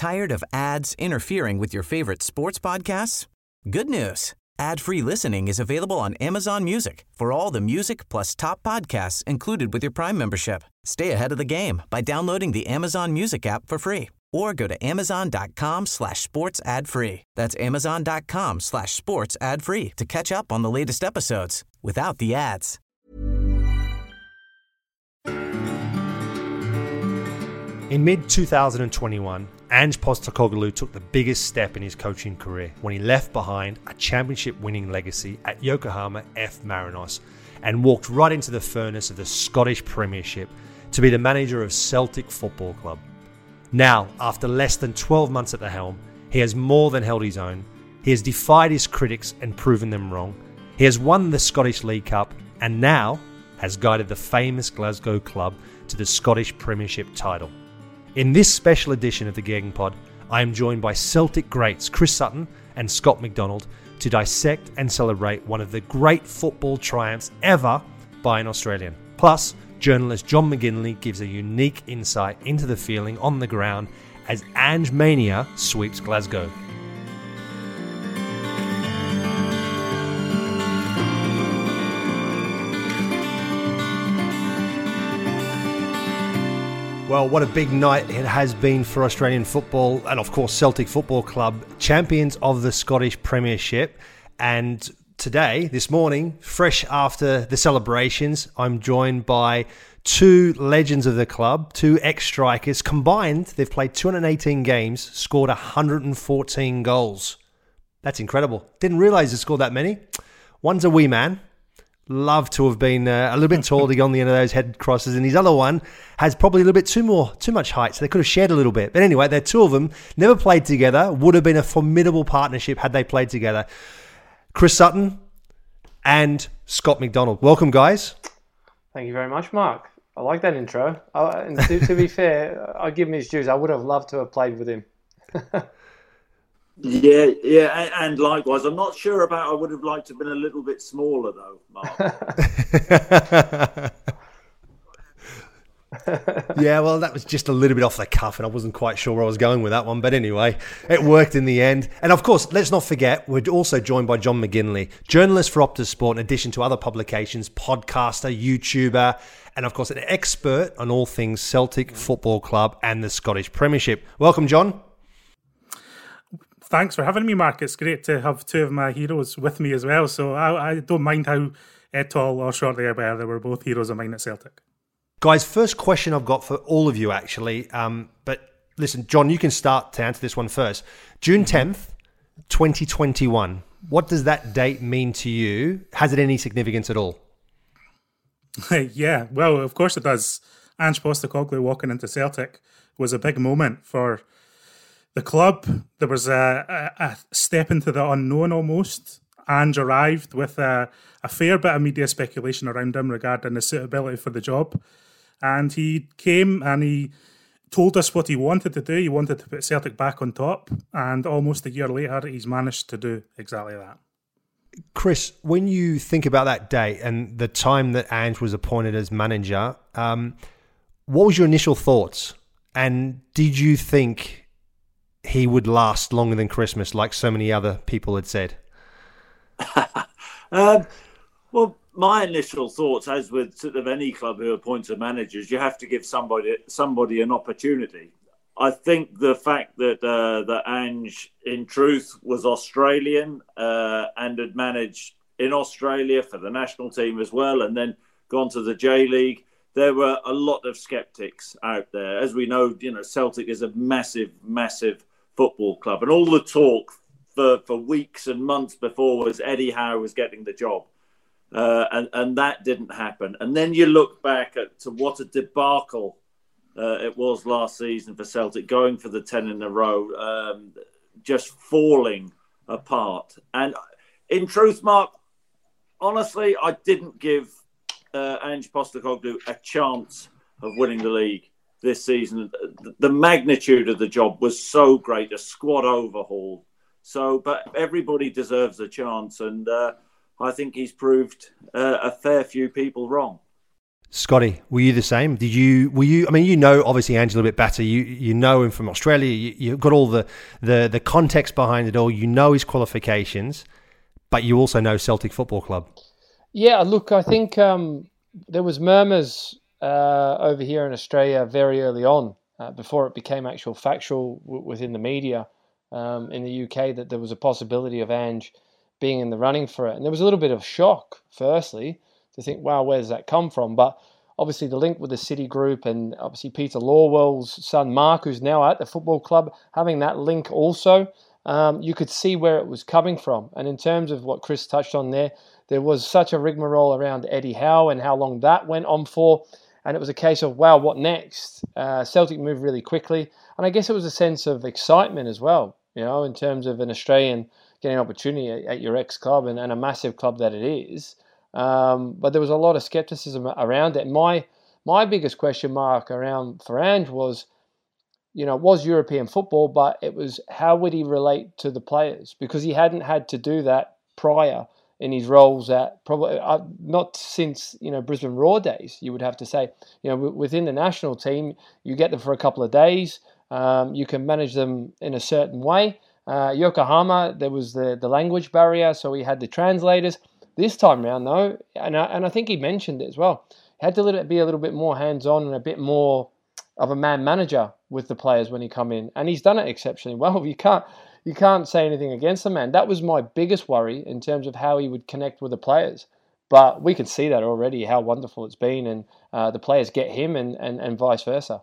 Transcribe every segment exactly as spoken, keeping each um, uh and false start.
Tired of ads interfering with your favorite sports podcasts? Good news. Ad-free listening is available on Amazon Music for all the music plus top podcasts included with your Prime membership. Stay ahead of the game by downloading the Amazon Music app for free or go to amazon.com slash sports ad free. That's amazon.com slash sports ad free to catch up on the latest episodes without the ads. In mid twenty twenty-one, Ange Postecoglou took the biggest step in his coaching career when he left behind a championship-winning legacy at Yokohama F. Marinos and walked right into the furnace of the Scottish Premiership to be the manager of Celtic Football Club. Now, after less than twelve months at the helm, he has more than held his own. He has defied his critics and proven them wrong. He has won the Scottish League Cup and now has guided the famous Glasgow club to the Scottish Premiership title. In this special edition of the Gegenpod, I am joined by Celtic greats Chris Sutton and Scott McDonald to dissect and celebrate one of the great football triumphs ever by an Australian. Plus, journalist John McGinley gives a unique insight into the feeling on the ground as Ange Mania sweeps Glasgow. Well, what a big night it has been for Australian football and, of course, Celtic Football Club, champions of the Scottish Premiership. And today, this morning, fresh after the celebrations, I'm joined by two legends of the club, two ex-strikers. Combined, they've played two hundred eighteen games, scored one hundred fourteen goals. That's incredible. Didn't realise they scored that many. One's a wee man. Love to have been uh, a little bit tall to get on the end of those head crosses, and his other one has probably a little bit too more, too much height, so they could have shared a little bit. But anyway, they're two of them, never played together, would have been a formidable partnership had they played together. Chris Sutton and Scott McDonald. Welcome, guys. Thank you very much, Mark. I like that intro. I, and to, to be fair, I'll give him his dues. I would have loved to have played with him. Yeah, yeah, and, and likewise. I'm not sure about. I would have liked to have been a little bit smaller, though, Mark. Yeah, well, that was just a little bit off the cuff, and I wasn't quite sure where I was going with that one. But anyway, it worked in the end. And of course, let's not forget, we're also joined by John McGinley, journalist for Optus Sport, in addition to other publications, podcaster, YouTuber, and of course, an expert on all things Celtic Football Club and the Scottish Premiership. Welcome, John. Thanks for having me, Mark. It's great to have two of my heroes with me as well. So I, I don't mind how uh, tall or short they are. They were both heroes of mine at Celtic. Guys, first question I've got for all of you, actually. Um, but listen, John, you can start to answer this one first. June tenth, twenty twenty-one. What does that date mean to you? Has it any significance at all? Yeah, well, of course it does. Ange Postecoglou walking into Celtic was a big moment for the club. There was a, a, a step into the unknown almost. Ange arrived with a, a fair bit of media speculation around him regarding his suitability for the job. And he came and he told us what he wanted to do. He wanted to put Celtic back on top. And almost a year later, he's managed to do exactly that. Chris, when you think about that date and the time that Ange was appointed as manager, um, what was your initial thoughts? And did you think he would last longer than Christmas, like so many other people had said? um, well, my initial thoughts, as with sort of any club who appoints a manager, is you have to give somebody somebody an opportunity. I think the fact that uh, that Ange, in truth, was Australian uh, and had managed in Australia for the national team as well, and then gone to the J League, there were a lot of sceptics out there. As we know, you know, Celtic is a massive, massive football club, and all the talk for, for weeks and months before was Eddie Howe was getting the job, uh, and and that didn't happen. And then you look back at to what a debacle uh, it was last season for Celtic, going for the ten in a row, um, just falling apart. And in truth, Mark, honestly, I didn't give uh, Ange Postecoglou a chance of winning the league this season. The magnitude of the job was so great, a squad overhaul. So, but everybody deserves a chance, and uh, I think he's proved uh, a fair few people wrong. Scotty, were you the same? Did you, were you, I mean, you know, obviously Angela a bit better. You you know him from Australia. You, you've got all the, the, the context behind it all. You know his qualifications, but you also know Celtic Football Club. Yeah, look, I think um, there was murmurs uh, over here in Australia very early on, uh, before it became actual factual w- within the media um, in the U K, that there was a possibility of Ange being in the running for it. And there was a little bit of shock, firstly, to think, wow, where does that come from? But obviously the link with the City Group and obviously Peter Lawwell's son Mark, who's now at the football club, having that link also, um, you could see where it was coming from. And in terms of what Chris touched on there, there was such a rigmarole around Eddie Howe and how long that went on for. And it was a case of, wow, what next? Uh, Celtic moved really quickly. And I guess it was a sense of excitement as well, you know, in terms of an Australian getting an opportunity at, at your ex-club and, and a massive club that it is. Um, but there was a lot of skepticism around it. My my biggest question mark around for Ange was, you know, it was European football, but it was how would he relate to the players? Because he hadn't had to do that prior in his roles at probably uh, not since, you know, Brisbane Roar days, you would have to say. You know, w- within the national team, you get them for a couple of days. Um, you can manage them in a certain way. Uh, Yokohama, there was the, the language barrier, so he had the translators. This time around, though, and I, and I think he mentioned it as well, he had to let it be a little bit more hands-on and a bit more of a man manager with the players when he come in, and he's done it exceptionally well. You can't you can't say anything against the man. That was my biggest worry in terms of how he would connect with the players, but we can see that already, how wonderful it's been, and uh, the players get him, and, and, and vice versa.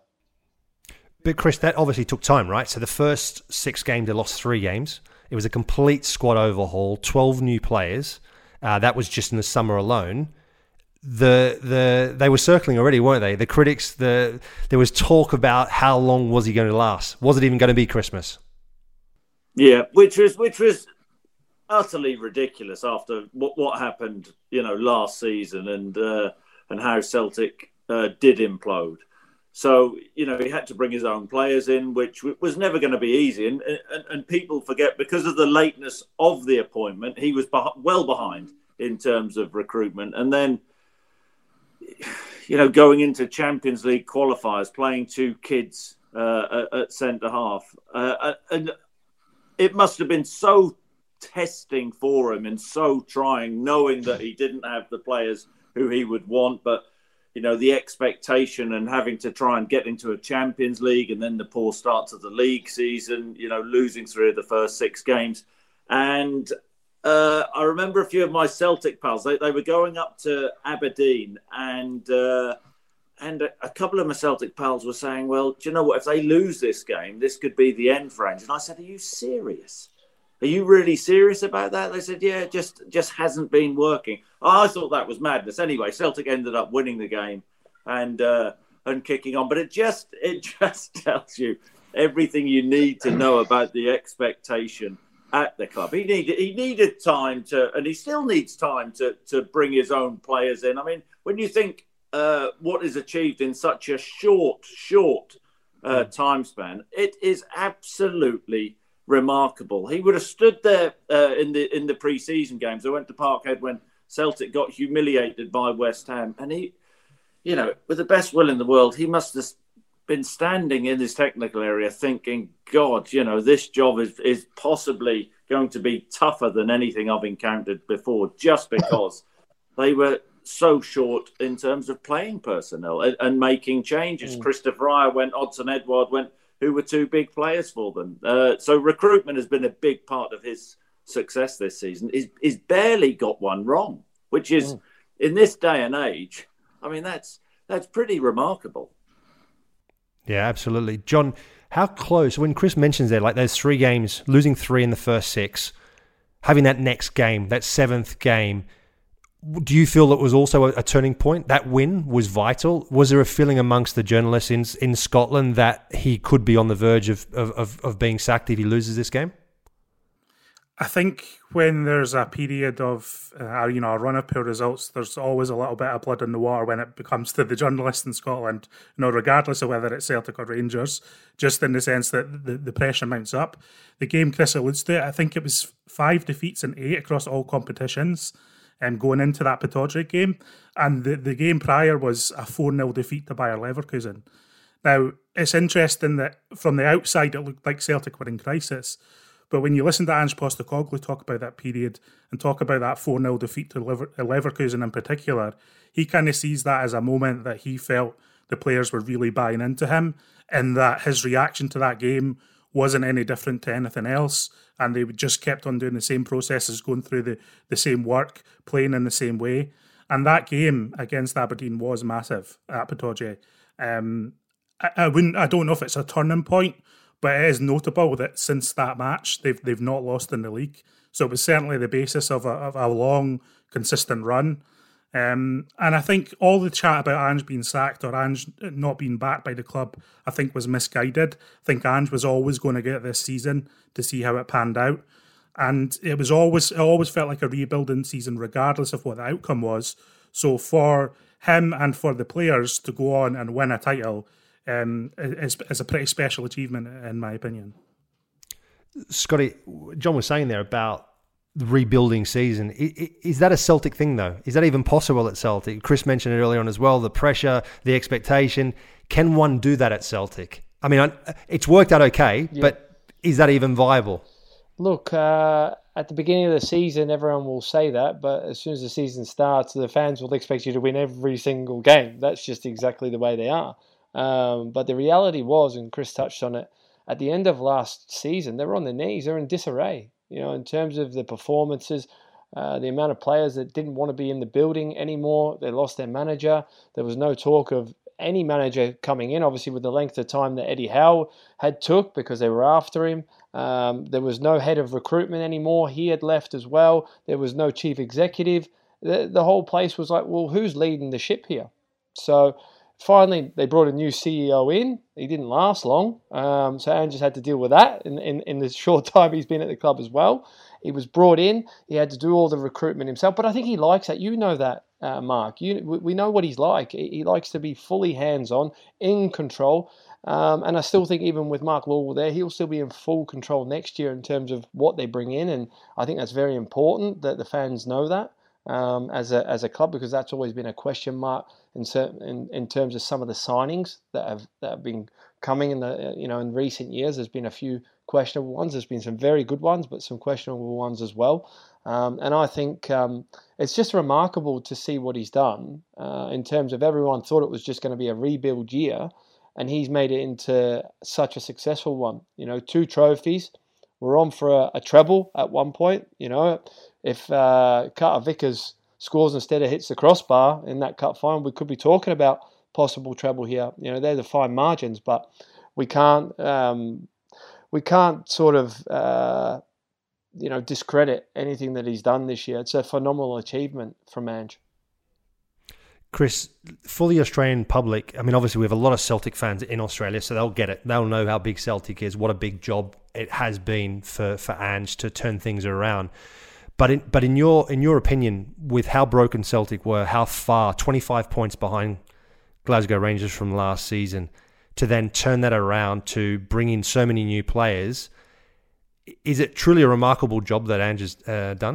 But Chris, that obviously took time, right? So the first six games, they lost three games. It was a complete squad overhaul, twelve new players. Uh, that was just in the summer alone. The the they were circling already, weren't they? The critics, the there was talk about how long was he going to last? Was it even going to be Christmas? Yeah, which was which was utterly ridiculous after what what happened, you know, last season and uh, and how Celtic uh, did implode. So, you know, he had to bring his own players in, which was never going to be easy. And, and and people forget, because of the lateness of the appointment, he was beh- well behind in terms of recruitment. And then, you know, going into Champions League qualifiers, playing two kids uh, at, at centre-half. Uh, and it must have been so testing for him and so trying, knowing that he didn't have the players who he would want, but you know, the expectation and having to try and get into a Champions League, and then the poor start to the league season, you know, losing three of the first six games. And uh, I remember a few of my Celtic pals, they, they were going up to Aberdeen, and uh, and a, a couple of my Celtic pals were saying, well, do you know what, if they lose this game, this could be the end for Ange. And I said, are you serious? Are you really serious about that? They said, yeah, it just, just hasn't been working. Oh, I thought that was madness. Anyway, Celtic ended up winning the game and uh, and kicking on. But it just it just tells you everything you need to know about the expectation at the club. He needed he needed time to, and he still needs time to to bring his own players in. I mean, when you think uh, what is achieved in such a short, short uh, time span, it is absolutely remarkable. He would have stood there uh, in the in the pre-season games. I went to Parkhead when Celtic got humiliated by West Ham, and he, you know, with the best will in the world, he must have been standing in his technical area thinking, God, you know, this job is is possibly going to be tougher than anything I've encountered before, just because they were so short in terms of playing personnel and, and making changes. Mm. Christopher Ryer went, Odson Edward went, who were two big players for them. Uh, so recruitment has been a big part of his success this season. He's, he's barely got one wrong, which is, mm. in this day and age, I mean, that's that's pretty remarkable. Yeah, absolutely. John, how close, when Chris mentions there, like those three games, losing three in the first six, having that next game, that seventh game, do you feel that was also a, a turning point? That win was vital. Was there a feeling amongst the journalists in in Scotland that he could be on the verge of of, of being sacked if he loses this game? I think when there's a period of, uh, you know, a run of poor results, there's always a little bit of blood in the water when it comes to the journalists in Scotland, you know, regardless of whether it's Celtic or Rangers, just in the sense that the, the pressure mounts up. The game Chris alludes to, I think it was five defeats and eight across all competitions. um, going into that Potocnik game. And the, the game prior was a four nil defeat to Bayer Leverkusen. Now, it's interesting that from the outside, it looked like Celtic were in crisis. But when you listen to Ange Postecoglou talk about that period and talk about that four nil defeat to Lever- Leverkusen in particular, he kind of sees that as a moment that he felt the players were really buying into him, and that his reaction to that game wasn't any different to anything else, and they just kept on doing the same processes, going through the, the same work, playing in the same way. And that game against Aberdeen was massive at Potocnik. Um, I, I wouldn't. I don't know if it's a turning point, but it is notable that since that match, they've they've not lost in the league. So it was certainly the basis of a, of a long, consistent run. Um, and I think all the chat about Ange being sacked or Ange not being backed by the club, I think was misguided. I think Ange was always going to get this season to see how it panned out. And it was always it always felt like a rebuilding season, regardless of what the outcome was. So for him and for the players to go on and win a title um, is, is a pretty special achievement, in my opinion. Scotty, John was saying there about the rebuilding season. Is that a Celtic thing, though? Is that even possible at Celtic? Chris mentioned it earlier on as well, the pressure, the expectation. Can one do that at Celtic? I mean, it's worked out okay, yeah. But is that even viable? Look, uh, at the beginning of the season, everyone will say that, but as soon as the season starts, the fans will expect you to win every single game. That's just exactly the way they are. Um, but the reality was, and Chris touched on it, at the end of last season, they were on their knees. They were in disarray. You know, in terms of the performances, uh, the amount of players that didn't want to be in the building anymore. They lost their manager. There was no talk of any manager coming in, obviously with the length of time that Eddie Howe had took because they were after him. Um, there was no head of recruitment anymore. He had left as well. There was no chief executive. The, the whole place was like, well, who's leading the ship here? So finally, they brought a new C E O in. He didn't last long. Um, so Ange just had to deal with that in, in, in the short time he's been at the club as well. He was brought in. He had to do all the recruitment himself. But I think he likes that. You know that, uh, Mark. You, we know what he's like. He likes to be fully hands-on, in control. Um, and I still think even with Mark Lawwell there, he'll still be in full control next year in terms of what they bring in. And I think that's very important that the fans know that. Um, as a as a club, because that's always been a question mark in certain in, in terms of some of the signings that have that have been coming in the you know in recent years. There's been a few questionable ones. There's been some very good ones, but some questionable ones as well. Um, and I think um, it's just remarkable to see what he's done uh, in terms of everyone thought it was just going to be a rebuild year, and he's made it into such a successful one. You know, two trophies. We're on for a, a treble at one point. You know, if uh, Carter Vickers scores instead of hits the crossbar in that cup final, we could be talking about possible treble here. You know, they're the fine margins, but we can't um, we can't sort of uh, you know discredit anything that he's done this year. It's a phenomenal achievement from Ange. Chris, for the Australian public, I mean, obviously we have a lot of Celtic fans in Australia, so they'll get it. They'll know how big Celtic is, what a big job it has been for, for Ange to turn things around. But in, but in your in your opinion, with how broken Celtic were, how far, twenty-five points behind Glasgow Rangers from last season, to then turn that around to bring in so many new players, is it truly a remarkable job that Ange has uh, done?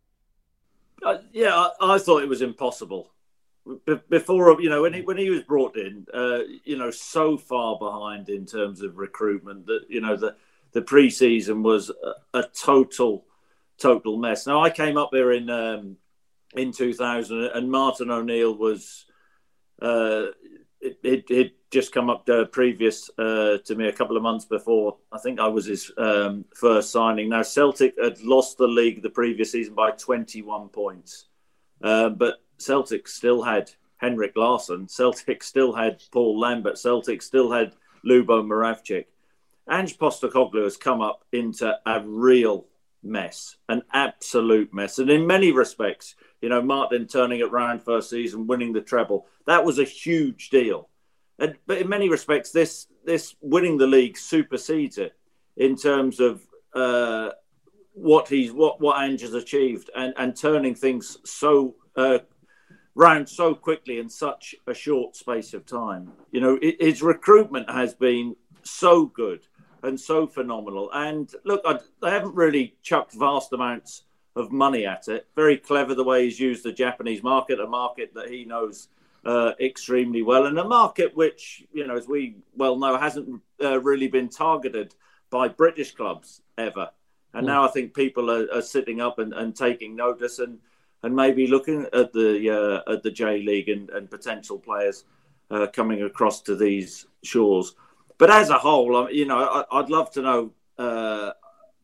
Uh, yeah, I, I thought it was impossible. Before, you know, when he when he was brought in, uh, you know, so far behind in terms of recruitment that, you know, the the pre-season was a, a total, total mess. Now, I came up there in um, in two thousand, and Martin O'Neill was, uh, it, it, it just come up uh, previous uh, to me a couple of months before. I think I was his um, first signing. Now, Celtic had lost the league the previous season by twenty-one points, uh, but Celtic still had Henrik Larsson. Celtic still had Paul Lambert. Celtic still had Lubo Moravcik. Ange Postecoglou has come up into a real mess, an absolute mess. And in many respects, you know, Martin turning it round first season, winning the treble, that was a huge deal. And, but in many respects, this this winning the league supersedes it in terms of uh, what he's what what Ange has achieved and, and turning things so uh, round so quickly in such a short space of time. You know, it, his recruitment has been so good and so phenomenal. And look, I, they haven't really chucked vast amounts of money at it. Very clever the way he's used the Japanese market, a market that he knows uh, extremely well, and a market which, you know, as we well know, hasn't uh, really been targeted by British clubs ever. And mm. now I think people are, are sitting up and, and taking notice and, and maybe looking at the uh, at the J League and, and potential players uh, coming across to these shores. But as a whole, you know, I, I'd love to know uh,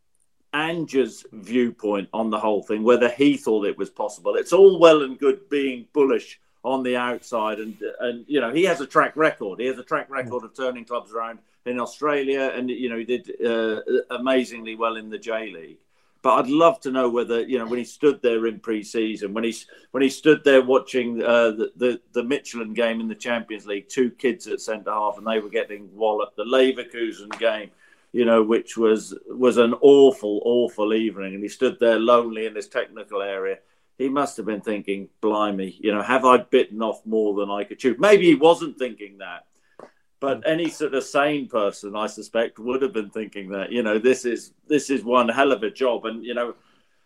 Ange's viewpoint on the whole thing, whether he thought it was possible. It's all well and good being bullish on the outside, and and you know, he has a track record. He has a track record of turning clubs around in Australia, and you know, he did uh, amazingly well in the J League. But I'd love to know whether, you know, when he stood there in pre-season, when he when he stood there watching uh, the, the the Michelin game in the Champions League, two kids at centre half, and they were getting walloped. The Leverkusen game, you know, which was was an awful, awful evening, and he stood there lonely in this technical area. He must have been thinking, blimey, you know, have I bitten off more than I could chew? Maybe he wasn't thinking that. But any sort of sane person, I suspect, would have been thinking that, you know, this is this is one hell of a job. And, you know,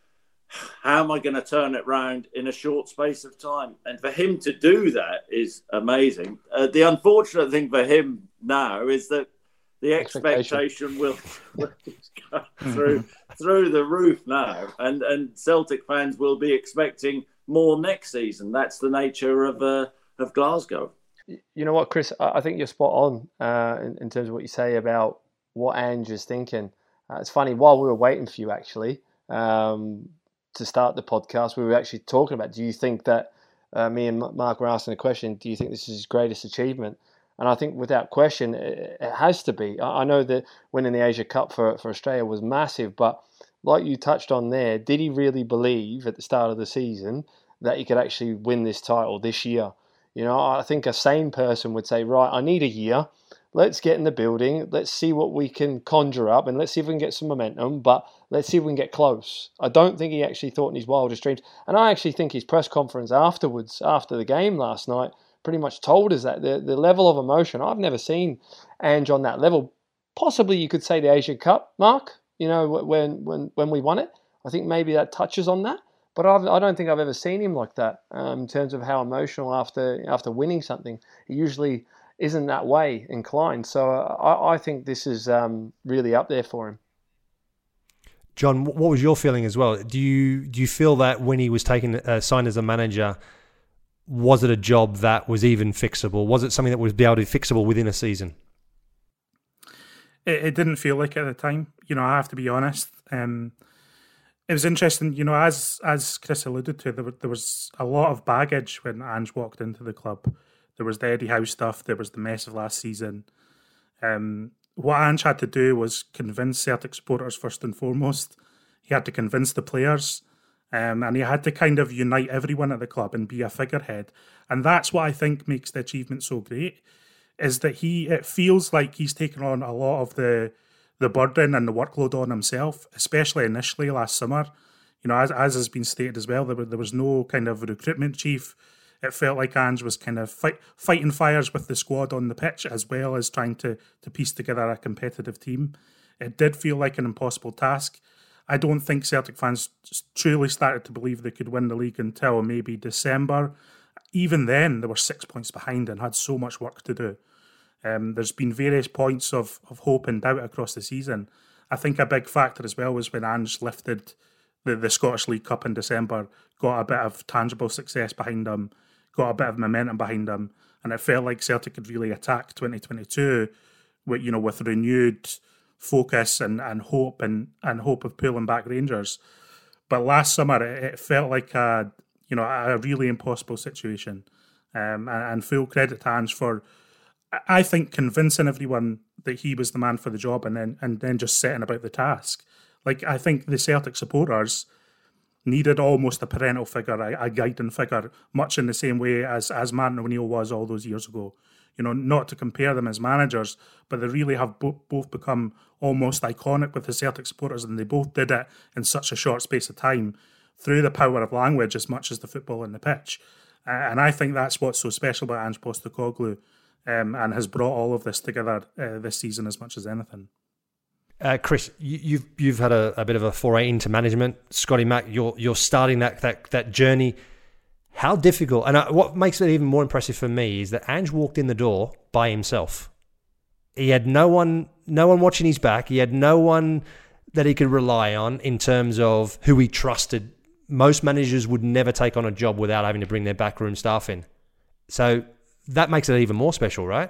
how am I going to turn it round in a short space of time? And for him to do that is amazing. Uh, the unfortunate thing for him now is that the expectation, expectation will, will go through, through the roof now. And, and Celtic fans will be expecting more next season. That's the nature of uh, of Glasgow. You know what, Chris? I think you're spot on uh, in, in terms of what you say about what Ange is thinking. Uh, it's funny, while we were waiting for you, actually, um, to start the podcast, we were actually talking about, do you think that, uh, me and Mark were asking a question, do you think this is his greatest achievement? And I think without question, it, it has to be. I, I know that winning the Asia Cup for, for Australia was massive, but like you touched on there, did he really believe at the start of the season that he could actually win this title this year? You know, I think a sane person would say, right, I need a year. Let's get in the building. Let's see what we can conjure up, and let's see if we can get some momentum, but let's see if we can get close. I don't think he actually thought in his wildest dreams. And I actually think his press conference afterwards, after the game last night, pretty much told us that. The, the level of emotion, I've never seen Ange on that level. Possibly you could say the Asian Cup, Mark, you know, when, when, when we won it. I think maybe that touches on that. But I've, I don't think I've ever seen him like that um, in terms of how emotional after after winning something. He usually isn't that way inclined. So uh, I, I think this is um, really up there for him. John, what was your feeling as well? Do you do you feel that when he was taken uh, signed as a manager, was it a job that was even fixable? Was it something that was be able to be fixable within a season? It, it didn't feel like it at the time. You know, I have to be honest. Um, It was interesting, you know, as as Chris alluded to, there, there was a lot of baggage when Ange walked into the club. There was the Eddie Howe stuff, there was the mess of last season. Um, what Ange had to do was convince Celtic supporters first and foremost. He had to convince the players, um, and he had to kind of unite everyone at the club and be a figurehead. And that's what I think makes the achievement so great, is that he it feels like he's taken on a lot of the the burden and the workload on himself, especially initially last summer. You know, as as has been stated as well, there, were, there was no kind of recruitment chief. It felt like Ange was kind of fight, fighting fires with the squad on the pitch, as well as trying to, to piece together a competitive team. It did feel like an impossible task. I don't think Celtic fans truly started to believe they could win the league until maybe December. Even then, they were six points behind and had so much work to do. Um, there's been various points of, of hope and doubt across the season. I think a big factor as well was when Ange lifted the, the Scottish League Cup in December, got a bit of tangible success behind him, got a bit of momentum behind him, and it felt like Celtic could really attack twenty twenty-two with, you know, with renewed focus and, and hope and, and hope of pulling back Rangers. But last summer, it, it felt like a, you know, a really impossible situation. Um, and, and full credit to Ange for, I think, convincing everyone that he was the man for the job, and then and then just setting about the task. Like, I think the Celtic supporters needed almost a parental figure, a, a guiding figure, much in the same way as, as Martin O'Neill was all those years ago. You know, not to compare them as managers, but they really have bo- both become almost iconic with the Celtic supporters, and they both did it in such a short space of time through the power of language as much as the football on the pitch. Uh, and I think that's what's so special about Ange Postecoglou, um, and has brought all of this together uh, this season as much as anything. Uh, Chris, you, you've you've had a, a bit of a foray into management. Scotty Mack, you're you're starting that that that journey. How difficult? And uh, what makes it even more impressive for me is that Ange walked in the door by himself. He had no one, no one watching his back. He had no one that he could rely on in terms of who he trusted. Most managers would never take on a job without having to bring their backroom staff in. So that makes it even more special, right?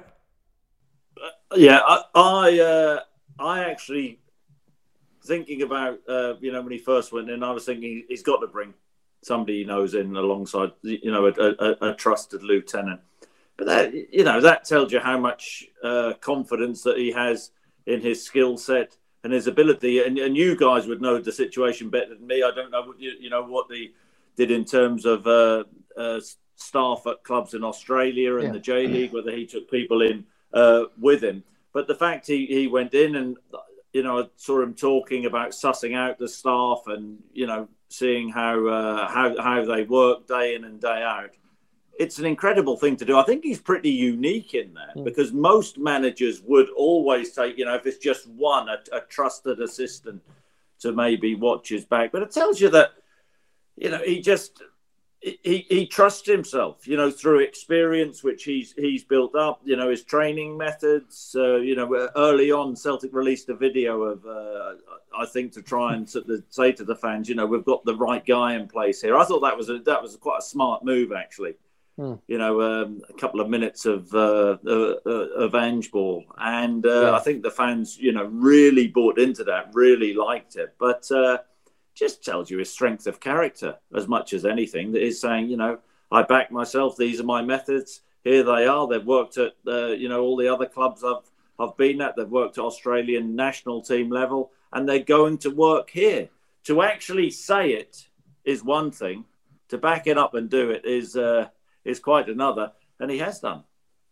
Uh, yeah, I I, uh, I actually thinking about uh, you know when he first went in, I was thinking he's got to bring somebody he knows in alongside, you know, a, a, a trusted lieutenant. But that, you know, that tells you how much uh, confidence that he has in his skill set and his ability. And, and you guys would know the situation better than me. I don't know, you, you know, what he did in terms of uh, uh, staff at clubs in Australia and yeah. the J League, whether he took people in uh, with him. But the fact he, he went in and, you know, I saw him talking about sussing out the staff and, you know, seeing how uh, how how they work day in and day out. It's an incredible thing to do. I think he's pretty unique in that mm. because most managers would always take, you know, if it's just one, a, a trusted assistant to maybe watch his back. But it tells you that, you know, he just he he trusts himself, you know, through experience, which he's he's built up, you know, his training methods. Uh, you know, early on, Celtic released a video of, uh, I think, to try and say to the fans, you know, we've got the right guy in place here. I thought that was a, that was quite a smart move, actually. Hmm. You know, um, a couple of minutes of uh, uh, of Ange ball, and uh, yeah. I think the fans, you know, really bought into that, really liked it. But uh, just tells you his strength of character as much as anything. That is saying, you know, I back myself. These are my methods. Here they are. They've worked at, uh, you know, all the other clubs I've I've been at. They've worked at Australian national team level, and they're going to work here. To actually say it is one thing. To back it up and do it is uh, is quite another, and he has done.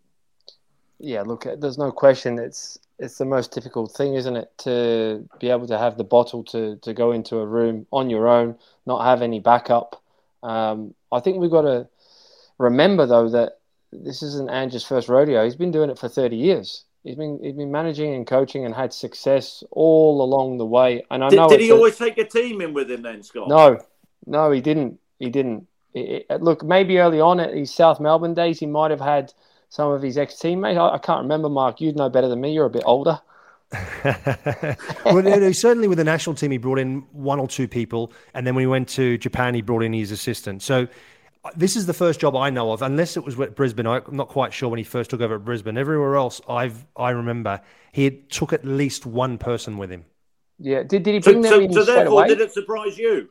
Yeah, look, there's no question. It's it's the most difficult thing, isn't it, to be able to have the bottle to, to go into a room on your own, not have any backup. Um, I think we've got to remember, though, that this isn't Ange's first rodeo. He's been doing it for thirty years. He's been he's been managing and coaching and had success all along the way. And I did, know did he a, always take a team in with him then, Scott? No, no, he didn't. He didn't. It, it, look, maybe early on at his South Melbourne days, he might have had some of his ex-teammates. I, I can't remember, Mark. You'd know better than me. You're a bit older. Well, no, certainly with the national team, he brought in one or two people. And then when he went to Japan, he brought in his assistant. So this is the first job I know of, unless it was at Brisbane. I'm not quite sure when he first took over at Brisbane. Everywhere else, I've I remember, he had took at least one person with him. Yeah. Did, did he bring so, them so, in so straight therefore, away? did it surprise you?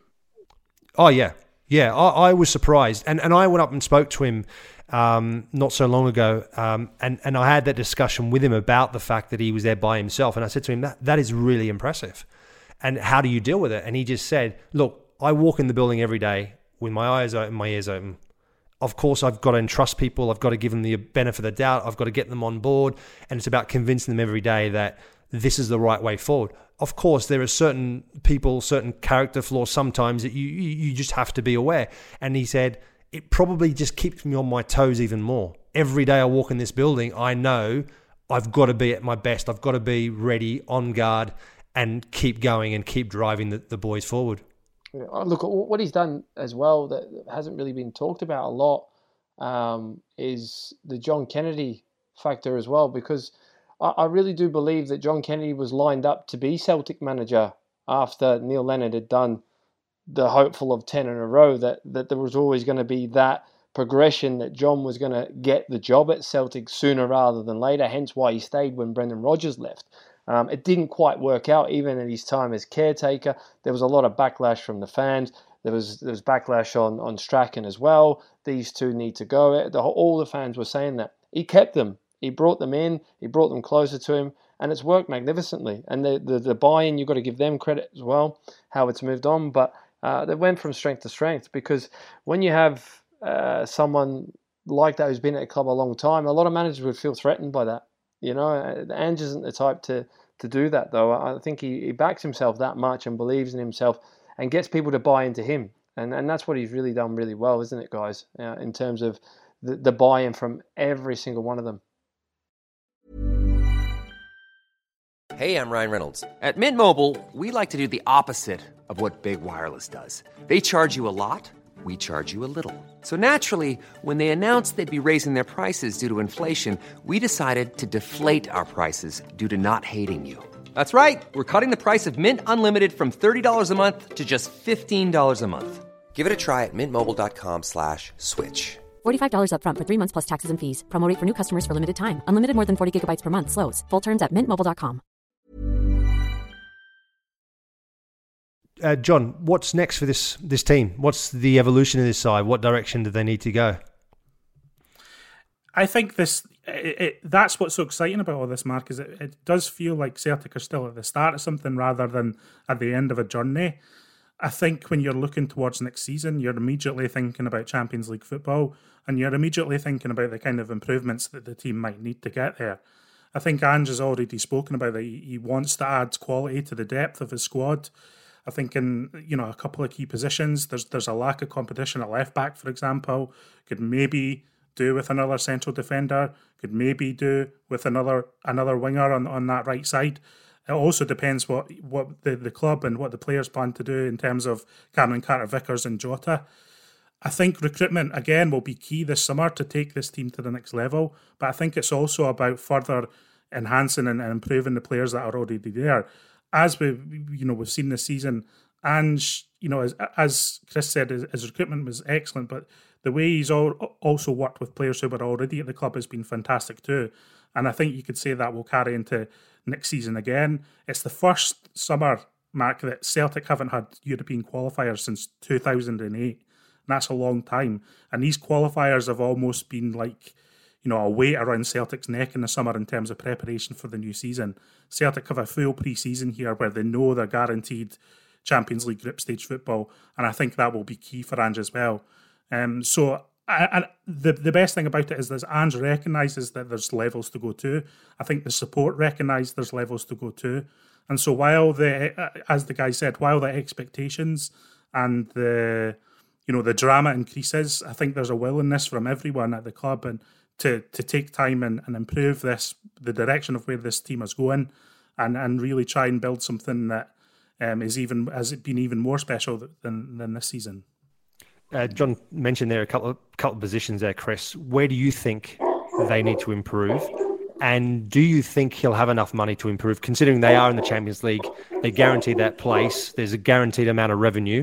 Oh, yeah. Yeah, I, I was surprised. And and I went up and spoke to him um, not so long ago, um, and, and I had that discussion with him about the fact that he was there by himself. And I said to him, that that is really impressive. And how do you deal with it? And he just said, look, I walk in the building every day with my eyes open, my ears open. Of course, I've got to entrust people. I've got to give them the benefit of the doubt. I've got to get them on board. And it's about convincing them every day that this is the right way forward. Of course, there are certain people, certain character flaws sometimes that you you just have to be aware. And he said, it probably just keeps me on my toes even more. Every day I walk in this building, I know I've got to be at my best. I've got to be ready, on guard, and keep going and keep driving the, the boys forward. Yeah, look, what he's done as well that hasn't really been talked about a lot um, is the John Kennedy factor as well, because I really do believe that John Kennedy was lined up to be Celtic manager after Neil Lennon had done the hopeful of ten in a row, that, that there was always going to be that progression, that John was going to get the job at Celtic sooner rather than later, hence why he stayed when Brendan Rodgers left. Um, it didn't quite work out, even in his time as caretaker. There was a lot of backlash from the fans. There was there was backlash on, on Strachan as well. These two need to go. The, all the fans were saying that. He kept them. He brought them in, he brought them closer to him, and it's worked magnificently. And the, the, the buy-in, you've got to give them credit as well, how it's moved on. But uh, they went from strength to strength, because when you have uh, someone like that who's been at a club a long time, a lot of managers would feel threatened by that. You know, Ange isn't the type to, to do that, though. I think he, he backs himself that much and believes in himself and gets people to buy into him. And and that's what he's really done really well, isn't it, guys, uh, in terms of the, the buy-in from every single one of them. Hey, I'm Ryan Reynolds. At Mint Mobile, we like to do the opposite of what Big Wireless does. They charge you a lot, we charge you a little. So naturally, when they announced they'd be raising their prices due to inflation, we decided to deflate our prices due to not hating you. That's right. We're cutting the price of Mint Unlimited from thirty dollars a month to just fifteen dollars a month. Give it a try at mintmobile.com slash switch. forty-five dollars up front for three months plus taxes and fees. Promo rate for new customers for limited time. Unlimited more than forty gigabytes per month. Slows full terms at mint mobile dot com. Uh, John, what's next for this this team? What's the evolution of this side? What direction do they need to go? I think this it, it, that's what's so exciting about all this, Mark, is it, it does feel like Celtic are still at the start of something rather than at the end of a journey. I think when you're looking towards next season, you're immediately thinking about Champions League football, and you're immediately thinking about the kind of improvements that the team might need to get there. I think Ange has already spoken about that. He, he wants to add quality to the depth of his squad. I think in you know a couple of key positions, there's there's a lack of competition at left back, for example. Could maybe do with another central defender. Could maybe do with another another winger on, on that right side. It also depends what what the, the club and what the players plan to do in terms of Cameron Carter-Vickers and Jota. I think recruitment, again, will be key this summer to take this team to the next level. But I think it's also about further enhancing and, and improving the players that are already there. As we, you know, we've seen this season, and you know, as, as Chris said, his, his recruitment was excellent. But the way he's all, also worked with players who were already at the club has been fantastic too. And I think you could say that will carry into next season again. It's the first summer, Mark, that Celtic haven't had European qualifiers since two thousand eight. And that's a long time. And these qualifiers have almost been like, you know, a weight around Celtic's neck in the summer in terms of preparation for the new season. Celtic have a full pre-season here where they know they're guaranteed Champions League group stage football, and I think that will be key for Ange as well. Um, so, and the the best thing about it is that Ange recognises that there's levels to go to. I think the support recognise there's levels to go to, and so while the, as the guy said, while the expectations and the, you know, the drama increases, I think there's a willingness from everyone at the club and to to take time and, and improve this, the direction of where this team is going, and, and really try and build something that um, is even has been even more special than than this season. Uh, John mentioned there a couple of couple of positions there, Chris. Where do you think they need to improve? And do you think he'll have enough money to improve, considering they are in the Champions League? They guarantee that place. There's a guaranteed amount of revenue.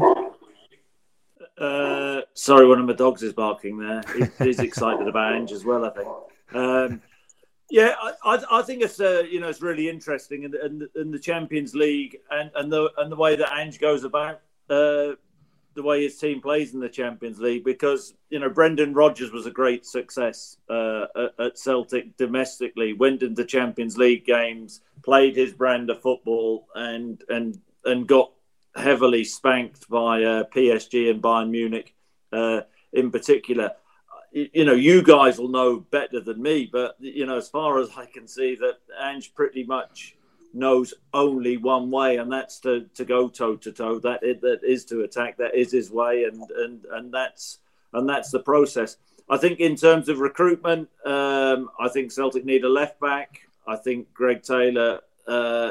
Uh, sorry, one of my dogs is barking there. He, he's excited about Ange as well, I think. Um, yeah, I, I, I think it's uh, you know it's really interesting in, in, in the Champions League and, and the and the way that Ange goes about uh, the way his team plays in the Champions League, because you know Brendan Rodgers was a great success uh, at, at Celtic domestically. Went into Champions League games, played his brand of football, and and and got heavily spanked by uh, P S G and Bayern Munich uh, in particular. You know, you guys will know better than me, but, you know, as far as I can see, that Ange pretty much knows only one way, and that's to, to go toe-to-toe. That is, that is to attack. That is his way, and, and, and that's and that's the process. I think in terms of recruitment, um, I think Celtic need a left-back. I think Greg Taylor... Uh,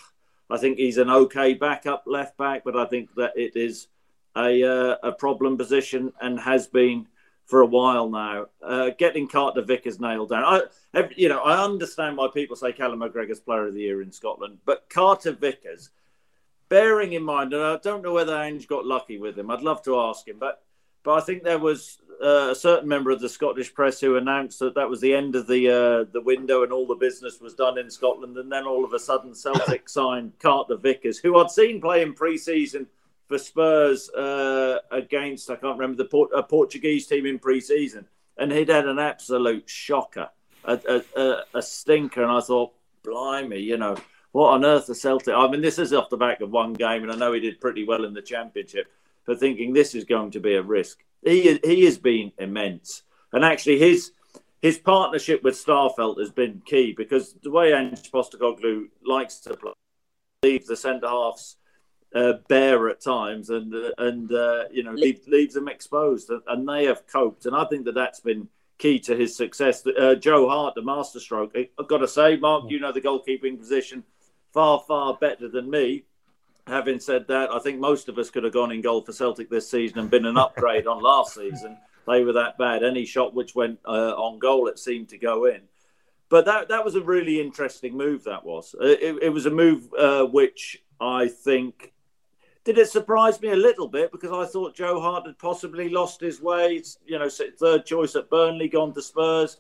I think he's an okay backup left back, but I think that it is a uh, a problem position and has been for a while now. Uh, getting Carter-Vickers nailed down. I, every, you know, I understand why people say Callum McGregor's Player of the Year in Scotland, but Carter-Vickers, bearing in mind, and I don't know whether Ange got lucky with him. I'd love to ask him, but but I think there was uh, a certain member of the Scottish press who announced that that was the end of the uh, the window and all the business was done in Scotland. And then all of a sudden, Celtic signed Carter-Vickers, who I'd seen play in pre-season for Spurs uh, against, I can't remember, the Port- a Portuguese team in pre-season. And he'd had an absolute shocker, a, a, a, a stinker. And I thought, blimey, you know, what on earth are Celtic? I mean, this is off the back of one game, and I know he did pretty well in the Championship, for thinking this is going to be a risk. He he has been immense. And actually his his partnership with Starfelt has been key, because the way Ange Postecoglou likes to play, leave the centre-halves uh, bare at times and, uh, and uh, you know, leave, leave them exposed. And, and they have coped. And I think that that's been key to his success. Uh, Joe Hart, the masterstroke, I've got to say, Mark, you know the goalkeeping position. far, far better than me. Having said that, I think most of us could have gone in goal for Celtic this season and been an upgrade on last season. They were that bad. Any shot which went uh, on goal, it seemed to go in. But that that was a really interesting move, that was. It, it was a move uh, which I think... Did it surprise me a little bit? Because I thought Joe Hart had possibly lost his way. You know, third choice at Burnley, gone to Spurs.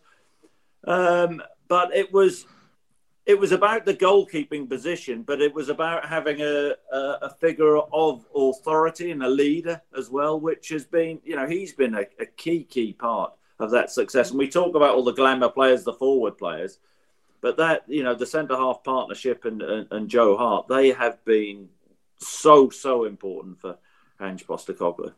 Um, but it was... It was about the goalkeeping position, but it was about having a, a, a figure of authority and a leader as well, which has been, you know, he's been a, a key, key part of that success. And we talk about all the glamour players, the forward players, but that, you know, the centre-half partnership and, and, and Joe Hart, they have been so, so important for Ange Postecoglou.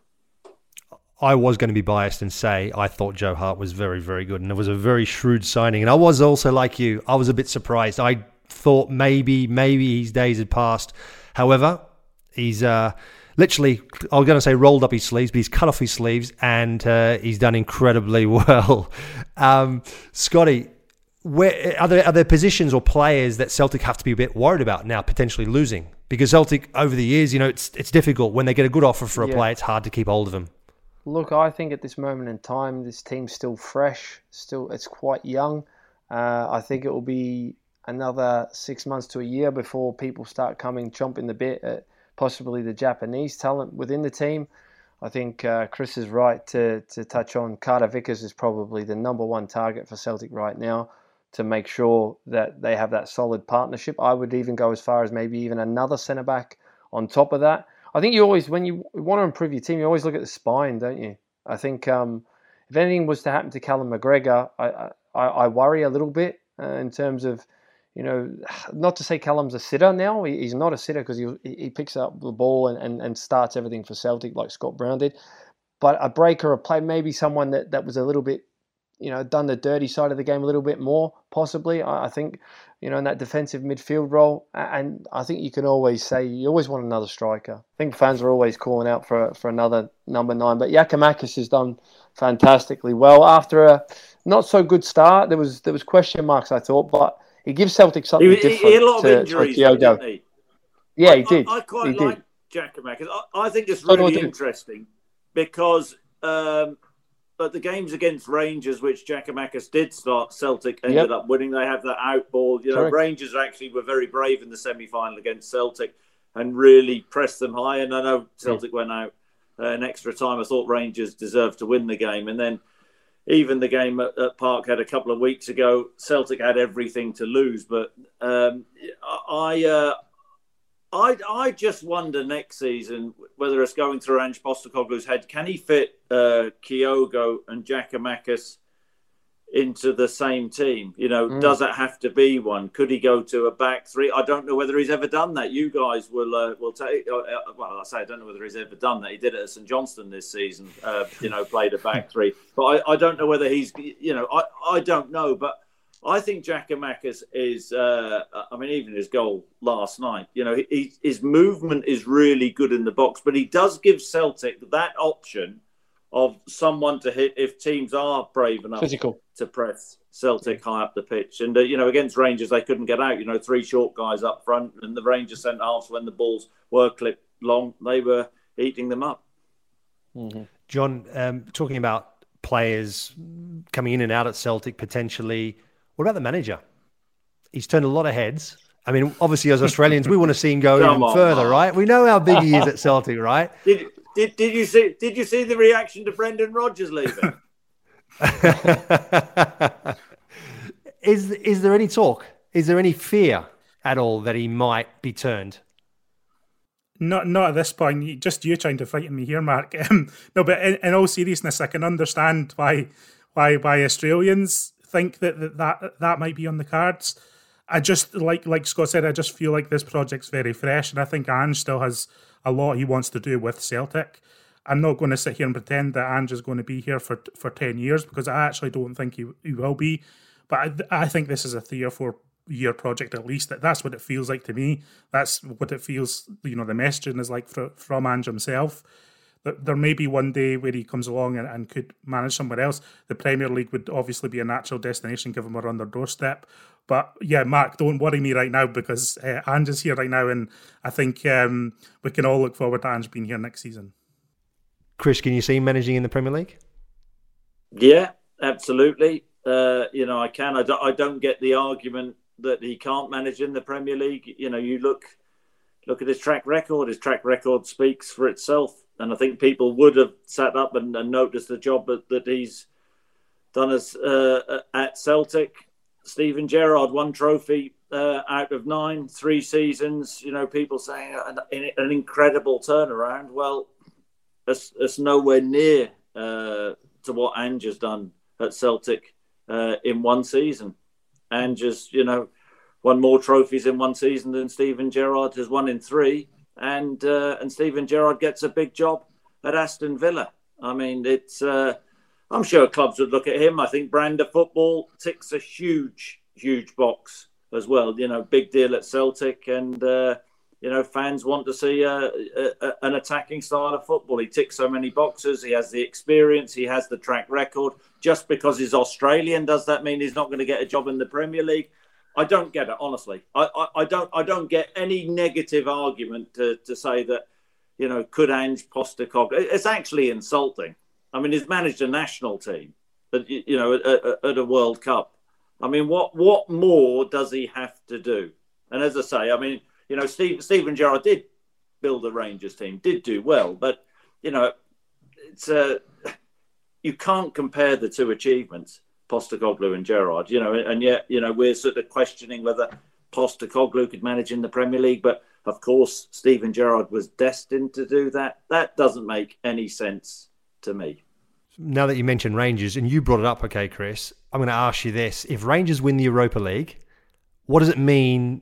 I was going to be biased and say I thought Joe Hart was very, very good, and it was a very shrewd signing. And I was also, like you, I was a bit surprised. I thought maybe, maybe his days had passed. However, he's uh, literally, I was going to say rolled up his sleeves, but he's cut off his sleeves, and uh, he's done incredibly well. Um, Scotty, where are there, are there positions or players that Celtic have to be a bit worried about now, potentially losing? Because Celtic, over the years, you know, it's it's difficult. When they get a good offer for a yeah. player, it's hard to keep hold of him. Look, I think at this moment in time, this team's still fresh. Still, it's quite young. Uh, I think it will be another six months to a year before people start coming, chomping the bit at possibly the Japanese talent within the team. I think uh, Chris is right to to touch on Carter Vickers is probably the number one target for Celtic right now to make sure that they have that solid partnership. I would even go as far as maybe even another centre-back on top of that. I think you always, when you want to improve your team, you always look at the spine, don't you? I think um, if anything was to happen to Callum McGregor, I I, I worry a little bit uh, in terms of, you know, not to say Callum's a sitter now. He, he's not a sitter because he he picks up the ball and, and, and starts everything for Celtic like Scott Brown did. But a breaker, a play, maybe someone that, that was a little bit, you know, done the dirty side of the game a little bit more, possibly. I, I think, you know, in that defensive midfield role. And I think you can always say you always want another striker. I think fans are always calling out for for another number nine. But Giakoumakis has done fantastically well. After a not so good start, there was there was question marks, I thought, but he gives Celtic something he, different. He had a lot of to, injuries, to didn't he? Yeah, I, he did. I, I quite he like Giakoumakis. I, I think it's really interesting because um, but the games against Rangers, which Giakoumakis did start, Celtic ended yep. up winning. They have that out ball. You know, Correct. Rangers actually were very brave in the semi-final against Celtic and really pressed them high. And I know Celtic yeah. went out uh, in extra time. I thought Rangers deserved to win the game. And then even the game at, at Parkhead a couple of weeks ago, Celtic had everything to lose. But um, I, uh, I, I just wonder next season whether it's going through Ange Postecoglou's head. Can he fit uh, Kyogo and Giakoumakis into the same team? You know, mm. does it have to be one? Could he go to a back three? I don't know whether he's ever done that. You guys will uh, will take. Uh, well, I say I don't know whether he's ever done that. He did it at St Johnstone this season. Uh, you know, played a back three. But I, I don't know whether he's. You know, I, I don't know. But I think Giakoumakis is. Uh, I mean, even his goal last night. You know, he, his movement is really good in the box, but he does give Celtic that option of someone to hit if teams are brave enough Physical. to press Celtic high up the pitch. And, uh, you know, against Rangers, they couldn't get out. You know, three short guys up front, and the Rangers centre-halves, when the balls were clipped long, they were eating them up. Mm-hmm. John, um, talking about players coming in and out at Celtic potentially, what about the manager? He's turned a lot of heads. I mean, obviously, as Australians, we want to see him go even on, further, man. right? We know how big he is at Celtic, right? Did, did did you see? Did you see the reaction to Brendan Rodgers leaving? is is there any talk? Is there any fear at all that he might be turned? Not not at this point. Just you trying to frighten me here, Mark. Um, no, but in, in all seriousness, I can understand why why why Australians think that, that that that might be on the cards. I just, like like Scott said, I just feel like this project's very fresh, and I think Ange still has a lot he wants to do with Celtic. I'm not going to sit here and pretend that Ange is going to be here for for ten years, because I actually don't think he, he will be. But I, I think this is a three or four year project at least. That That's what it feels like to me. That's what it feels, you know, the messaging is like for, from Ange himself. there may be one day where he comes along and, and could manage somewhere else. The Premier League would obviously be a natural destination given we're on their doorstep. But yeah, Mark, don't worry me right now because uh, Ange is here right now, and I think um, we can all look forward to Ange being here next season. Chris, can you see him managing in the Premier League? Yeah, absolutely. Uh, you know, I can. I don't, I don't get the argument that he can't manage in the Premier League. You know, you look look at his track record. His track record speaks for itself. And I think people would have sat up and, and noticed the job that, that he's done as uh, at Celtic. Steven Gerrard, one trophy uh, out of nine, three seasons. You know, people saying an, an incredible turnaround. Well, it's, it's nowhere near uh, to what Ange has done at Celtic uh, in one season. Ange has, you know, won more trophies in one season than Steven Gerrard has won in three. And uh, and Steven Gerrard gets a big job at Aston Villa. I mean, it's. Uh, I'm sure clubs would look at him. I think brand of football ticks a huge, huge box as well. You know, big deal at Celtic, and uh, you know, fans want to see a, a, an attacking style of football. He ticks so many boxes. He has the experience. He has the track record. Just because he's Australian, does that mean he's not going to get a job in the Premier League? I don't get it, honestly. I, I, I don't I don't get any negative argument to, to say that, you know, could Ange Postecoglou... It's actually insulting. I mean, he's managed a national team, at, you know, at, at a World Cup. I mean, what what more does he have to do? And as I say, I mean, you know, Steve, Steven Gerrard did build a Rangers team, did do well, but, you know, it's uh, you can't compare the two achievements. Postecoglou and Gerrard, you know, and yet, you know, we're sort of questioning whether Postecoglou could manage in the Premier League. But of course, Steven Gerrard was destined to do that. That doesn't make any sense to me. Now that you mentioned Rangers, and you brought it up, okay, Chris, I'm going to ask you this. If Rangers win the Europa League, what does it mean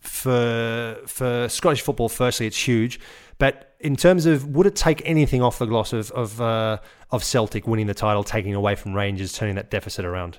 for for Scottish football? Firstly, it's huge. But in terms of, would it take anything off the gloss of of, uh, of Celtic winning the title, taking away from Rangers, turning that deficit around?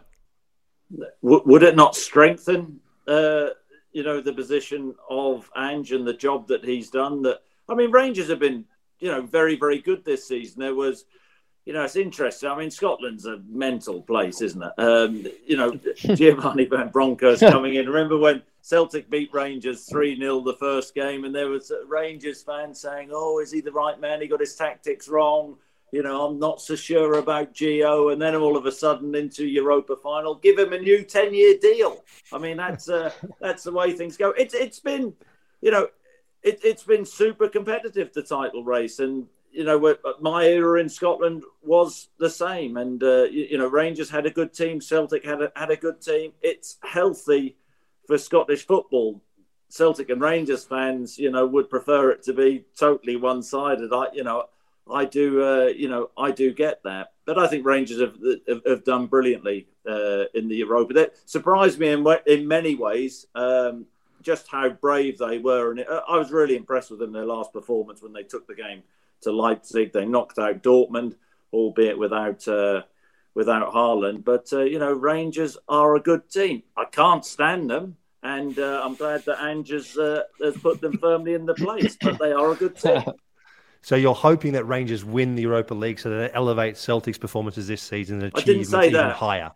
Would it not strengthen, uh, you know, the position of Ange and the job that he's done? That I mean, Rangers have been, you know, very, very good this season. There was, you know, it's interesting. I mean, Scotland's a mental place, isn't it? Um, you know, Giovanni Van Bronckhorst coming in. Remember when Celtic beat Rangers three nil the first game, and there was Rangers fans saying, oh, is he the right man? He got his tactics wrong. You know, I'm not so sure about Gio. And then all of a sudden into Europa final, give him a new ten-year deal. I mean, that's uh, that's the way things go. It's It's been, you know, it, it's been super competitive, the title race. And, you know, my era in Scotland was the same. And, uh, you, you know, Rangers had a good team. Celtic had a, had a good team. It's healthy for Scottish football. Celtic and Rangers fans, you know, would prefer it to be totally one-sided. I, you know, I do, uh, you know, I do get that. But I think Rangers have have, have done brilliantly uh, in the Europa. That surprised me in in many ways, um, just how brave they were. And it, I was really impressed with them, their last performance when they took the game to Leipzig. They knocked out Dortmund, albeit without uh, without Haaland. But, uh, you know, Rangers are a good team. I can't stand them. And uh, I'm glad that Ange has, uh, has put them firmly in the place. But they are a good team. So you're hoping that Rangers win the Europa League so that it elevates Celtic's performances this season and I didn't achieve say even that. higher.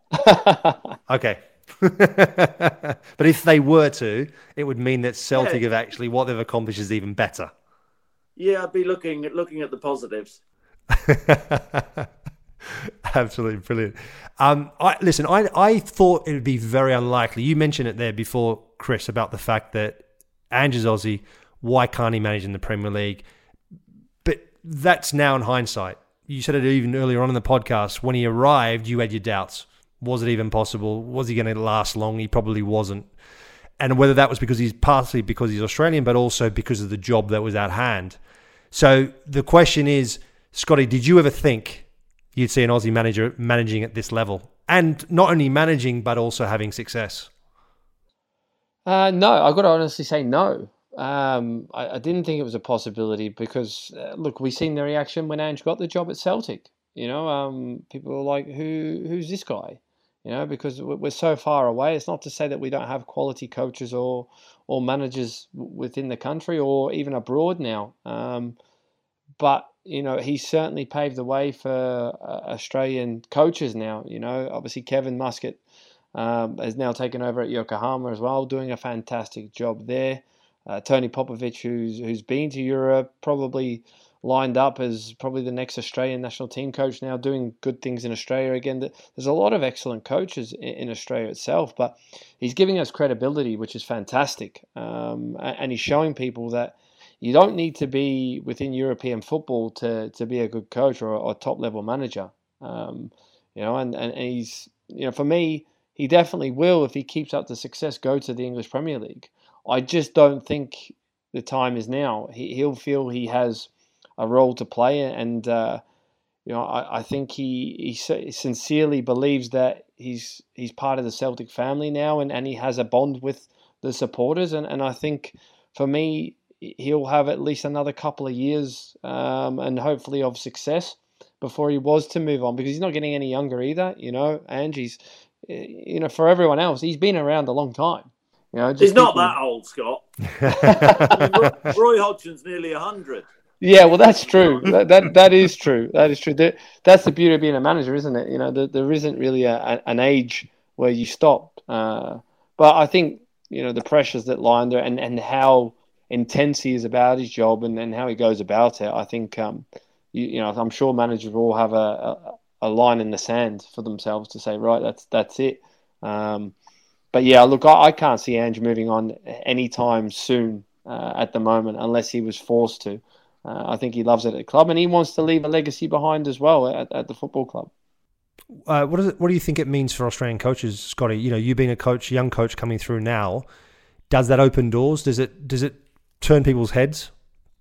Okay. But if they were to, it would mean that Celtic Yeah. have actually, what they've accomplished is even better. Yeah, I'd be looking looking at the positives. Absolutely brilliant. Um, I, listen, I, I thought it would be very unlikely. You mentioned it there before, Chris, about the fact that Ange is Aussie. Why can't he manage in the Premier League? But that's now in hindsight. You said it even earlier on in the podcast. When he arrived, you had your doubts. Was it even possible? Was he going to last long? He probably wasn't. And whether that was because he's partly because he's Australian, but also because of the job that was at hand. So the question is, Scotty, did you ever think you'd see an Aussie manager managing at this level? And not only managing, but also having success? Uh, no, I've got to honestly say no. Um, I, I didn't think it was a possibility because, uh, look, we seen the reaction when Ange got the job at Celtic. You know, um, people were like, "Who, who's this guy?" You know, because we're so far away. It's not to say that we don't have quality coaches or or managers within the country or even abroad now. Um, but you know, he's certainly paved the way for uh, Australian coaches now. You know, obviously Kevin Muscat um, has now taken over at Yokohama as well, doing a fantastic job there. Uh, Tony Popovich, who's who's been to Europe, probably lined up as probably the next Australian national team coach now, doing good things in Australia again. There's a lot of excellent coaches in, in Australia itself, but he's giving us credibility, which is fantastic. Um, and he's showing people that you don't need to be within European football to, to be a good coach or a top level manager. Um, you know, and, and he's, you know, for me, he definitely will, if he keeps up the success, go to the English Premier League. I just don't think the time is now. He, he'll feel he has a role to play, and uh, you know, I, I think he, he sincerely believes that he's he's part of the Celtic family now, and, and he has a bond with the supporters, and, and I think for me, he'll have at least another couple of years um, and hopefully of success before he was to move on, because he's not getting any younger either. You know, and he's, you know, for everyone else, he's been around a long time. You know, just he's not people... that old, Scott. I mean, Roy Hodgson's nearly a hundred. Yeah, well, that's true. that, that that is true. That is true. That's the beauty of being a manager, isn't it? You know, there, there isn't really a, a, an age where you stop. Uh, but I think, you know, the pressures that lie under, and, and how intense he is about his job, and, and how he goes about it. I think, um, you, you know, I'm sure managers will have a, a, a line in the sand for themselves to say, right, that's that's it. Um, but yeah, look, I, I can't see Ange moving on anytime soon uh, at the moment, unless he was forced to. Uh, I think he loves it at the club, and he wants to leave a legacy behind as well at, at the football club. Uh, what, is it, what do you think it means for Australian coaches, Scotty? You know, you being a coach, young coach coming through now, does that open doors? Does it does it turn people's heads?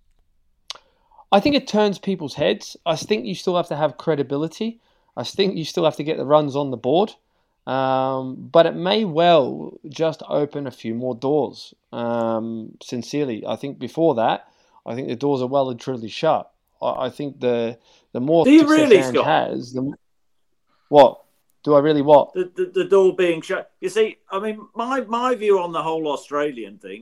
I think it turns people's heads. I think you still have to have credibility. I think you still have to get the runs on the board. Um, but it may well just open a few more doors. Um, sincerely, I think before that, I think the doors are well and truly shut. I, I think the the more do you success really, Ange Scott? has, the what do I really what the, the the door being shut. You see, I mean, my my view on the whole Australian thing.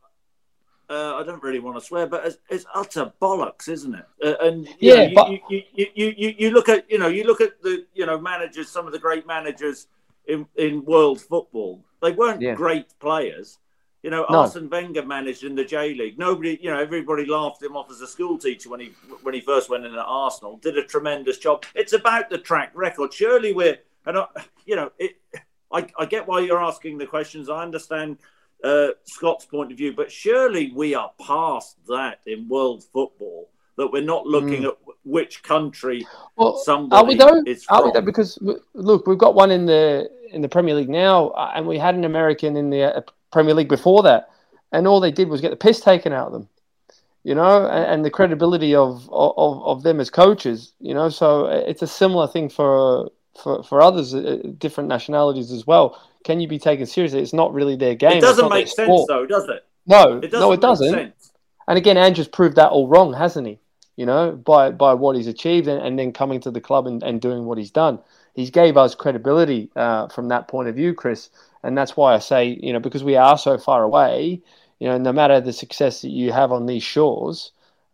Uh, I don't really want to swear, but it's, it's utter bollocks, isn't it? Uh, and you yeah, know, you, but you, you, you, you, you look at you know you look at the you know managers, some of the great managers in, in world football. They weren't yeah. great players. You know, No. Arsene Wenger managed in the J League. Nobody, you know, everybody laughed him off as a school teacher when he when he first went in at Arsenal. Did a tremendous job. It's about the track record. Surely we're, and I, you know, it, I, I get why you're asking the questions. I understand uh, Scott's point of view, but surely we are past that in world football. That we're not looking Mm. at which country well, somebody are we though? is Are from. we though? Because look, we've got one in the in the Premier League now, uh, and we had an American in the uh, Premier League before that, and all they did was get the piss taken out of them, you know, and, and the credibility of, of of them as coaches, you know. So it's a similar thing for for for others, uh, different nationalities as well. Can you be taken seriously? It's not really their game. It It's doesn't not their make sense, sport. though, does it? No, It doesn't no, it make doesn't. sense. And again, Andrew's proved that all wrong, hasn't he? You know, by by what he's achieved, and, and then coming to the club and, and doing what he's done. He's gave us credibility uh, from that point of view, Chris. And that's why I say, you know, because we are so far away, you know, no matter the success that you have on these shores,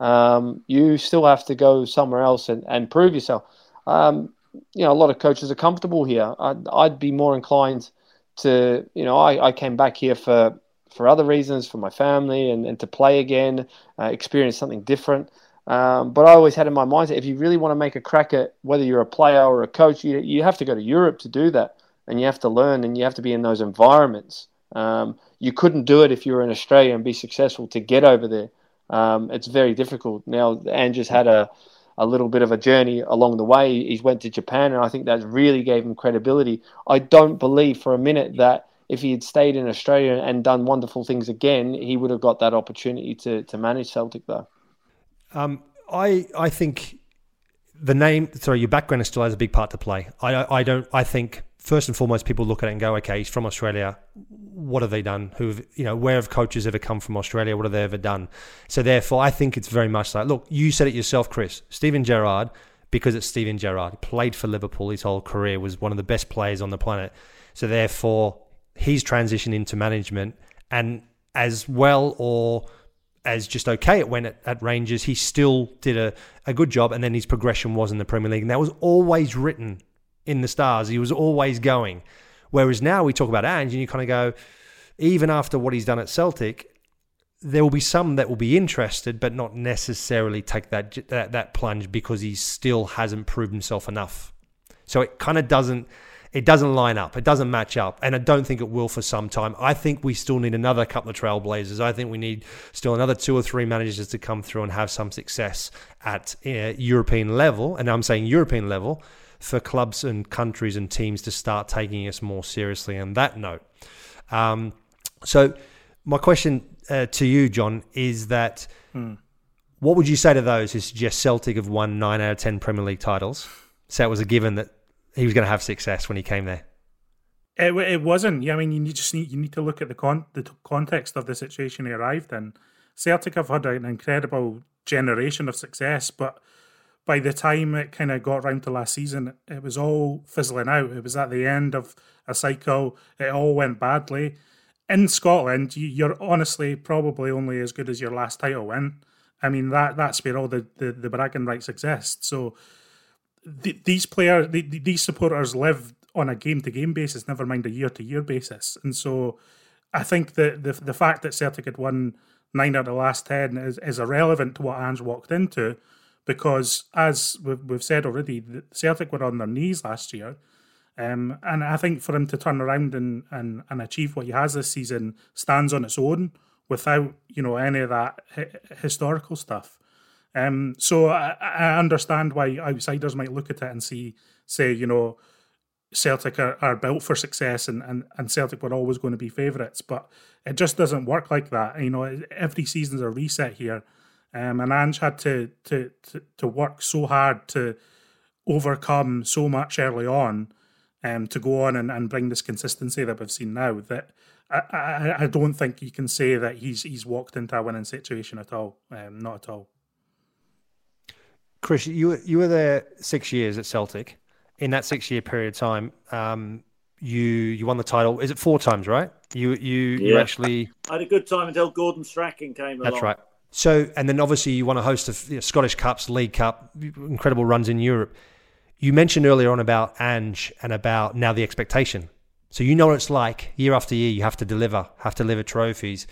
um, you still have to go somewhere else and, and prove yourself. Um, you know, a lot of coaches are comfortable here. I'd, I'd be more inclined to, you know, I, I came back here for, for other reasons, for my family, and, and to play again, uh, experience something different. Um, but I always had in my mind that if you really want to make a crack at whether you're a player or a coach, you, you have to go to Europe to do that. And you have to learn, and you have to be in those environments. Um, you couldn't do it if you were in Australia and be successful to get over there. Um, it's very difficult. Now, Andrew's had a, a little bit of a journey along the way. He's went to Japan, and I think that really gave him credibility. I don't believe for a minute that if he had stayed in Australia and done wonderful things again, he would have got that opportunity to, to manage Celtic, though. Um, I I think the name, sorry, your background still has a big part to play. I I don't. I think first and foremost, people look at it and go, okay, he's from Australia. What have they done? Who have, you know, where have coaches ever come from Australia? What have they ever done? So therefore, I think it's very much like, look, you said it yourself, Chris. Steven Gerrard, because it's Steven Gerrard, played for Liverpool his whole career, was one of the best players on the planet. So therefore, he's transitioned into management, and as well or as just okay it went at, at Rangers, he still did a, a good job, and then his progression was in the Premier League. And that was always written in the stars. He was always going. Whereas now we talk about Ange, and you kind of go, even after what he's done at Celtic, there will be some that will be interested, but not necessarily take that that, that plunge because he still hasn't proved himself enough. So it kind of doesn't... It doesn't line up. It doesn't match up. And I don't think it will for some time. I think we still need another couple of trailblazers. I think we need still another two or three managers to come through and have some success at uh, European level. And I'm saying European level for clubs and countries and teams to start taking us more seriously on that note. Um, so my question uh, to you, John, is that hmm. what would you say to those who suggest Celtic have won nine out of ten Premier League titles? So it was a given that he was going to have success when he came there. It, it wasn't. Yeah, I mean, you just need you need to look at the con the context of the situation he arrived in. Celtic have had an incredible generation of success, but by the time it kind of got round to last season, it was all fizzling out. It was at the end of a cycle. It all went badly. In Scotland, you, you're honestly probably only as good as your last title win. I mean, that that's where all the, the, the bragging rights exist. So these players, these supporters live on a game-to-game basis, never mind a year-to-year basis. And so I think that the the fact that Celtic had won nine out of the last ten is, is irrelevant to what Ange walked into, because as we've, we've said already, Celtic were on their knees last year. Um, and I think for him to turn around and, and, and achieve what he has this season stands on its own without, you know, any of that hi- historical stuff. Um, so I, I understand why outsiders might look at it and see, say, you know, Celtic are, are built for success and, and, and Celtic were always going to be favourites, but it just doesn't work like that. You know, every season's a reset here, um, and Ange had to, to to to work so hard to overcome so much early on, um, to go on and, and bring this consistency that we've seen now. That I, I I don't think you can say that he's he's walked into a winning situation at all, um, not at all. Chris, you you were there six years at Celtic. In that six-year period of time, um, you you won the title. Is it four times, right? You you yeah. you actually I had a good time until Gordon Strachan came along. That's right. So, and then obviously you won a host of you know, Scottish Cups, League Cup, incredible runs in Europe. You mentioned earlier on about Ange and about now the expectation. So you know what it's like year after year. You have to deliver, have to deliver trophies.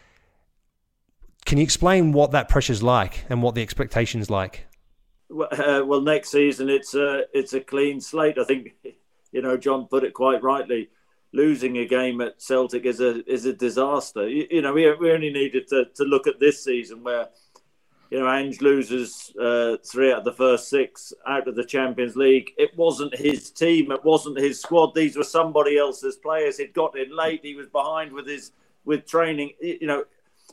Can you explain what that pressure's like and what the expectation's like? Uh, well, next season it's a it's a clean slate. I think, you know, John put it quite rightly. Losing a game at Celtic is a is a disaster. You, you know, we we only needed to, to look at this season where, you know, Ange loses uh, three out of the first six out of the Champions League. It wasn't his team. It wasn't his squad. These were somebody else's players. He'd got in late. He was behind with his with training. You know.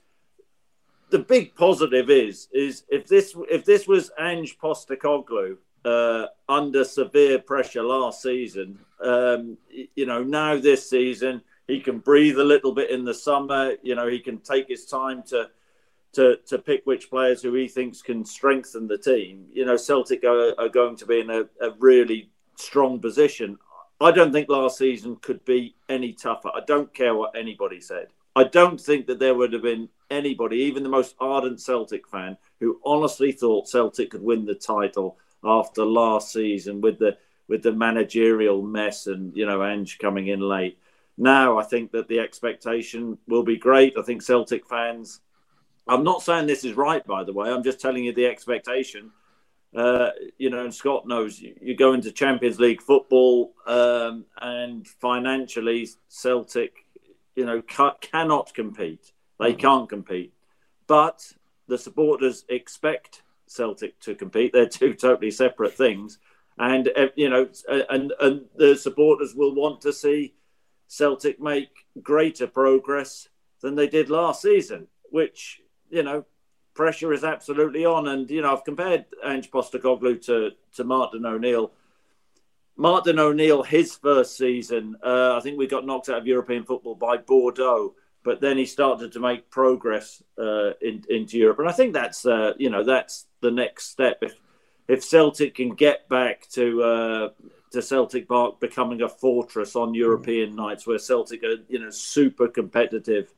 The big positive is is if this if this was Ange Postecoglou uh, under severe pressure last season, um, you know, now this season he can breathe a little bit in the summer. You know, he can take his time to to to pick which players who he thinks can strengthen the team. You know, Celtic are, are going to be in a, a really strong position. I don't think last season could be any tougher. I don't care what anybody said. I don't think that there would have been anybody, even the most ardent Celtic fan, who honestly thought Celtic could win the title after last season with the with the managerial mess and, you know, Ange coming in late. Now I think that the expectation will be great. I think Celtic fans, I'm not saying this is right, by the way, I'm just telling you the expectation. Uh, you know, and Scott knows you, you go into Champions League football um, and financially Celtic, you know, ca- cannot compete. They can't compete. But the supporters expect Celtic to compete. They're two totally separate things. And, uh, you know, and, and the supporters will want to see Celtic make greater progress than they did last season, which, you know, pressure is absolutely on. And, you know, I've compared Ange Postecoglou to, to Martin O'Neill. Martin O'Neill, his first season, uh, I think we got knocked out of European football by Bordeaux, but then he started to make progress uh, in, into Europe. And I think that's, uh, you know, that's the next step. If if Celtic can get back to uh, to Celtic Park becoming a fortress on European nights where Celtic are, you know, super competitive,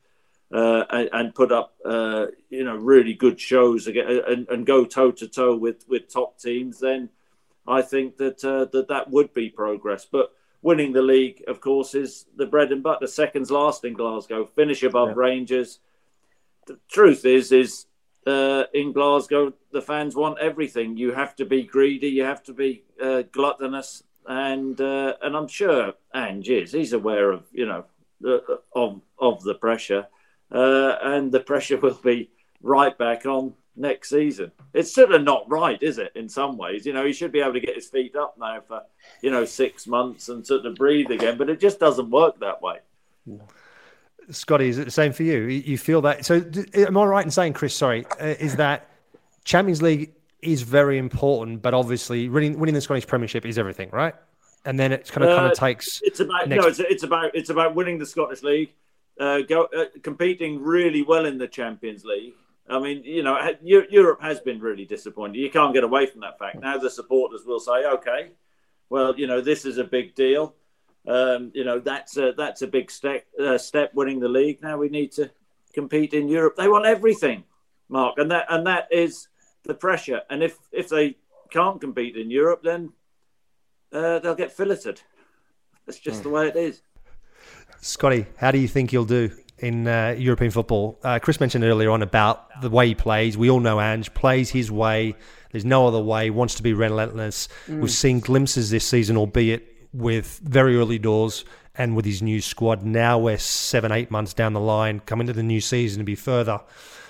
uh, and, and put up, uh, you know, really good shows again, and, and go toe to toe with with top teams, then I think that uh, that that would be progress. But winning the league, of course, is the bread and butter. Seconds last in Glasgow, finish above yeah. Rangers. The truth is, is uh, in Glasgow, the fans want everything. You have to be greedy. You have to be uh, gluttonous, and uh, and I'm sure Ange is. He's aware of you know the, of of the pressure, uh, and the pressure will be right back on next season. It's sort of not right, is it? In some ways, you know, he should be able to get his feet up now for you know six months and sort of breathe again. But it just doesn't work that way. Scotty, is it the same for you? You feel that? So, am I right in saying, Chris? Sorry, uh, is that Champions League is very important, but obviously winning, winning the Scottish Premiership is everything, right? And then it kind of uh, kind of takes. It's about next... no. It's, it's about it's about winning the Scottish League, uh, go uh, competing really well in the Champions League. I mean, you know, Europe has been really disappointing. You can't get away from that fact. Now the supporters will say, okay, well, you know, this is a big deal. Um, you know, that's a, that's a big step, uh, step winning the league. Now we need to compete in Europe. They want everything, Mark. And that and that is the pressure. And if, if they can't compete in Europe, then uh, they'll get filleted. That's just the way it is. Scotty, how do you think you'll do in uh, European football? Uh, Chris mentioned earlier on about the way he plays. We all know Ange plays his way. There's no other way. Wants to be relentless. Mm. We've seen glimpses this season, albeit with very early doors and with his new squad. Now we're seven, eight months down the line, coming to the new season to be further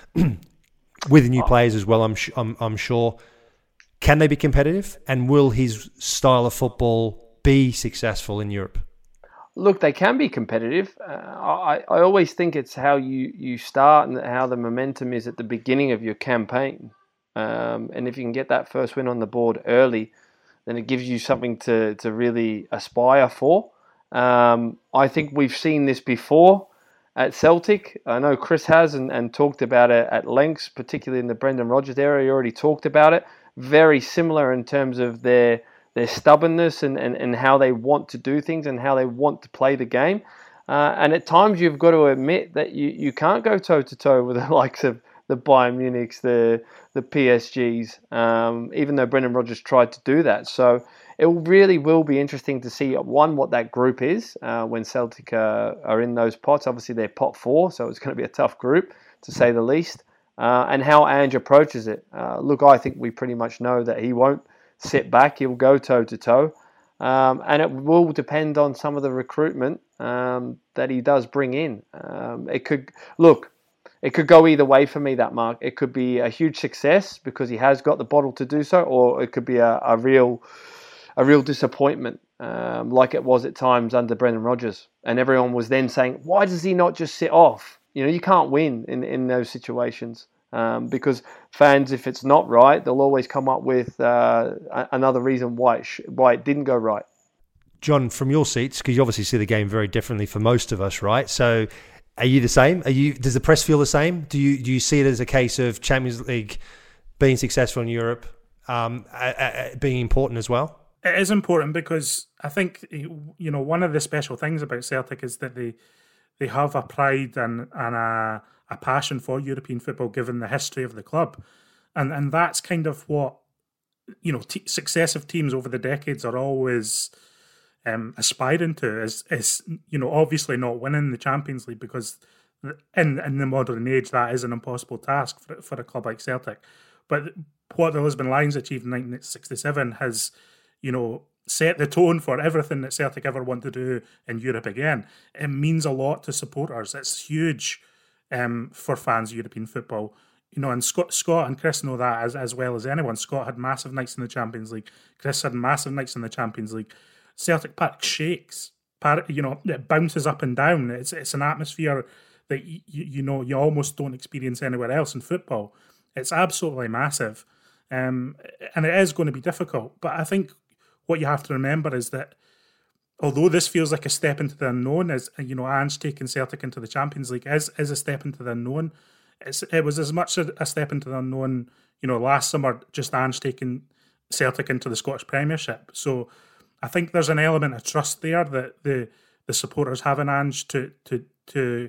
with new players as well, I'm, I'm, I'm sure. Can they be competitive? And will his style of football be successful in Europe? Look, they can be competitive. Uh, I, I always think it's how you, you start and how the momentum is at the beginning of your campaign. Um, and if you can get that first win on the board early, then it gives you something to, to really aspire for. Um, I think we've seen this before at Celtic. I know Chris has and, and talked about it at lengths, particularly in the Brendan Rodgers era. He already talked about it. Very similar in terms of their their stubbornness and, and, and how they want to do things and how they want to play the game. Uh, and at times you've got to admit that you, you can't go toe-to-toe with the likes of the Bayern Munichs, the the P S Gs, um, even though Brendan Rodgers tried to do that. So it really will be interesting to see, one, what that group is uh, when Celtic uh, are in those pots. Obviously, they're pot four, so it's going to be a tough group, to say the least, uh, and how Ange approaches it. Uh, look, I think we pretty much know that he won't sit back. He'll go toe-to-toe. Um, and it will depend on some of the recruitment um, that he does bring in. Um, it could, look, it could go either way for me, that Mark. It could be a huge success because he has got the bottle to do so, or it could be a, a real a real disappointment, um, like it was at times under Brendan Rodgers. And everyone was then saying, why does he not just sit off? You know, you can't win in, in those situations. Um, because fans, if it's not right, they'll always come up with uh, another reason why it, sh- why it didn't go right. John, from your seats, because you obviously see the game very differently for most of us, right? So, are you the same? Are you? Does the press feel the same? Do you do you see it as a case of Champions League being successful in Europe um, uh, uh, being important as well? It is important because I think, you know, one of the special things about Celtic is that they they have a pride and and a a passion for European football, given the history of the club. And and that's kind of what, you know, t- successive teams over the decades are always um, aspiring to, is, is, you know, obviously not winning the Champions League, because in, in the modern age, that is an impossible task for, for a club like Celtic. But what the Lisbon Lions achieved in nineteen sixty-seven has, you know, set the tone for everything that Celtic ever want to do in Europe again. It means a lot to supporters. It's huge Um, for fans of European football, you know, and Scott, Scott and Chris know that as as well as anyone. Scott had massive nights in the Champions League. Chris had massive nights in the Champions League. Celtic Park shakes, you know, it bounces up and down. It's it's an atmosphere that you, you know you almost don't experience anywhere else in football. It's absolutely massive, um, and it is going to be difficult. But I think what you have to remember is that, although this feels like a step into the unknown, as you know, Ange taking Celtic into the Champions League is is a step into the unknown. It's, it was as much a, a step into the unknown, you know, last summer, just Ange taking Celtic into the Scottish Premiership. So I think there's an element of trust there that the the supporters have in Ange to to to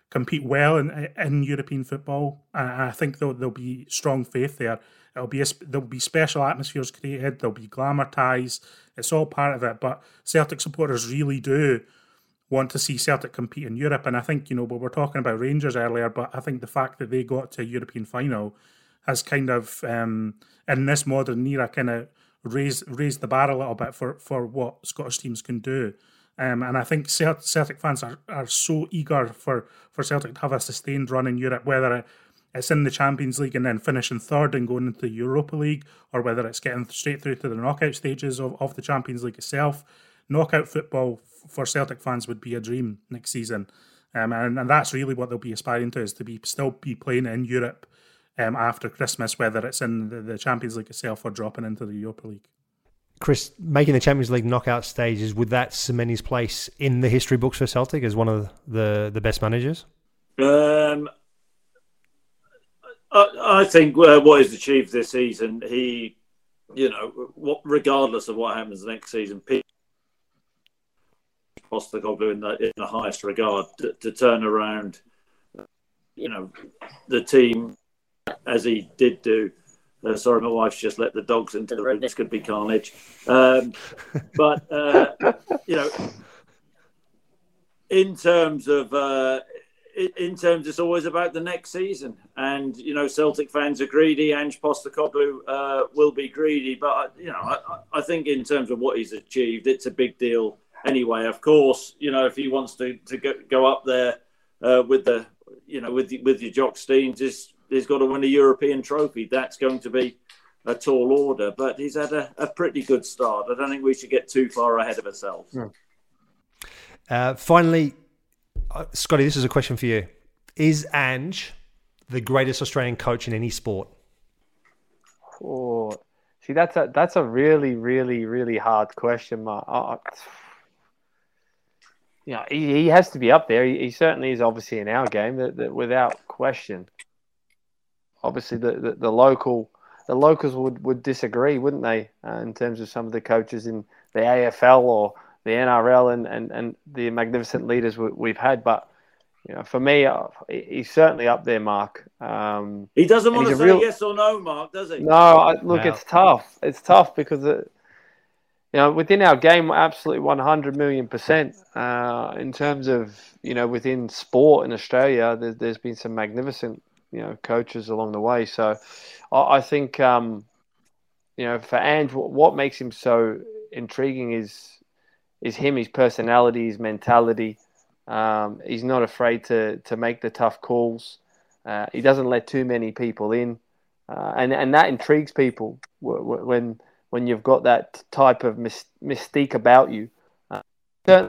compete well in in European football. And I think there'll, there'll be strong faith there. It'll be a, there'll be special atmospheres created. There'll be glamour ties. It's all part of it. But Celtic supporters really do want to see Celtic compete in Europe. And I think, you know, we were talking about Rangers earlier, but I think the fact that they got to a European final has kind of, um, in this modern era, kind of raised raised the bar a little bit for, for what Scottish teams can do. Um, and I think Celtic fans are, are so eager for, for Celtic to have a sustained run in Europe, whether it's in the Champions League and then finishing third and going into the Europa League, or whether it's getting straight through to the knockout stages of, of the Champions League itself. Knockout football for Celtic fans would be a dream next season. Um, and, and that's really what they'll be aspiring to, is to be still be playing in Europe um, after Christmas, whether it's in the, the Champions League itself or dropping into the Europa League. Chris, making the Champions League knockout stages, would that cement his place in the history books for Celtic as one of the, the best managers? Um, I, I think uh, what he's achieved this season, he, you know, what, regardless of what happens next season, Postecoglou in the, in the highest regard to, to turn around, you know, the team as he did do. Uh, sorry, my wife's just let the dogs into the room. This could be carnage. Um, but, uh, you know, in terms of, uh, in terms, it's always about the next season. And, you know, Celtic fans are greedy. Ange Postecoglou uh, will be greedy. But, you know, I, I think in terms of what he's achieved, it's a big deal anyway. Of course, you know, if he wants to, to go, go up there uh, with the, you know, with the, with your Jock Steins, is he's got to win a European trophy. That's going to be a tall order, but he's had a, a pretty good start. I don't think we should get too far ahead of ourselves. Yeah. Uh, finally, uh, Scotty, this is a question for you. Is Ange the greatest Australian coach in any sport? Oh, see, that's a that's a really, really, really hard question, Mark. I, you know, he, he has to be up there. He, he certainly is, obviously, in our game, that, that without question. Obviously, the, the, the local the locals would, would disagree, wouldn't they, uh, in terms of some of the coaches in the A F L or the N R L and, and, and the magnificent leaders we, we've had. But, you know, for me, uh, he's certainly up there, Mark. Um, he doesn't want to say real... yes or no, Mark, does he? No, I, look, no. it's tough. It's tough because, it, you know, within our game, we're absolutely one hundred million percent. Uh, in terms of, you know, within sport in Australia, there's, there's been some magnificent, you know, coaches along the way. So I, I think, um, you know, for Ange, what, what makes him so intriguing is is him, his personality, his mentality. Um, he's not afraid to to make the tough calls. Uh, he doesn't let too many people in. Uh, and, and that intrigues people when when you've got that type of mystique about you. Uh, a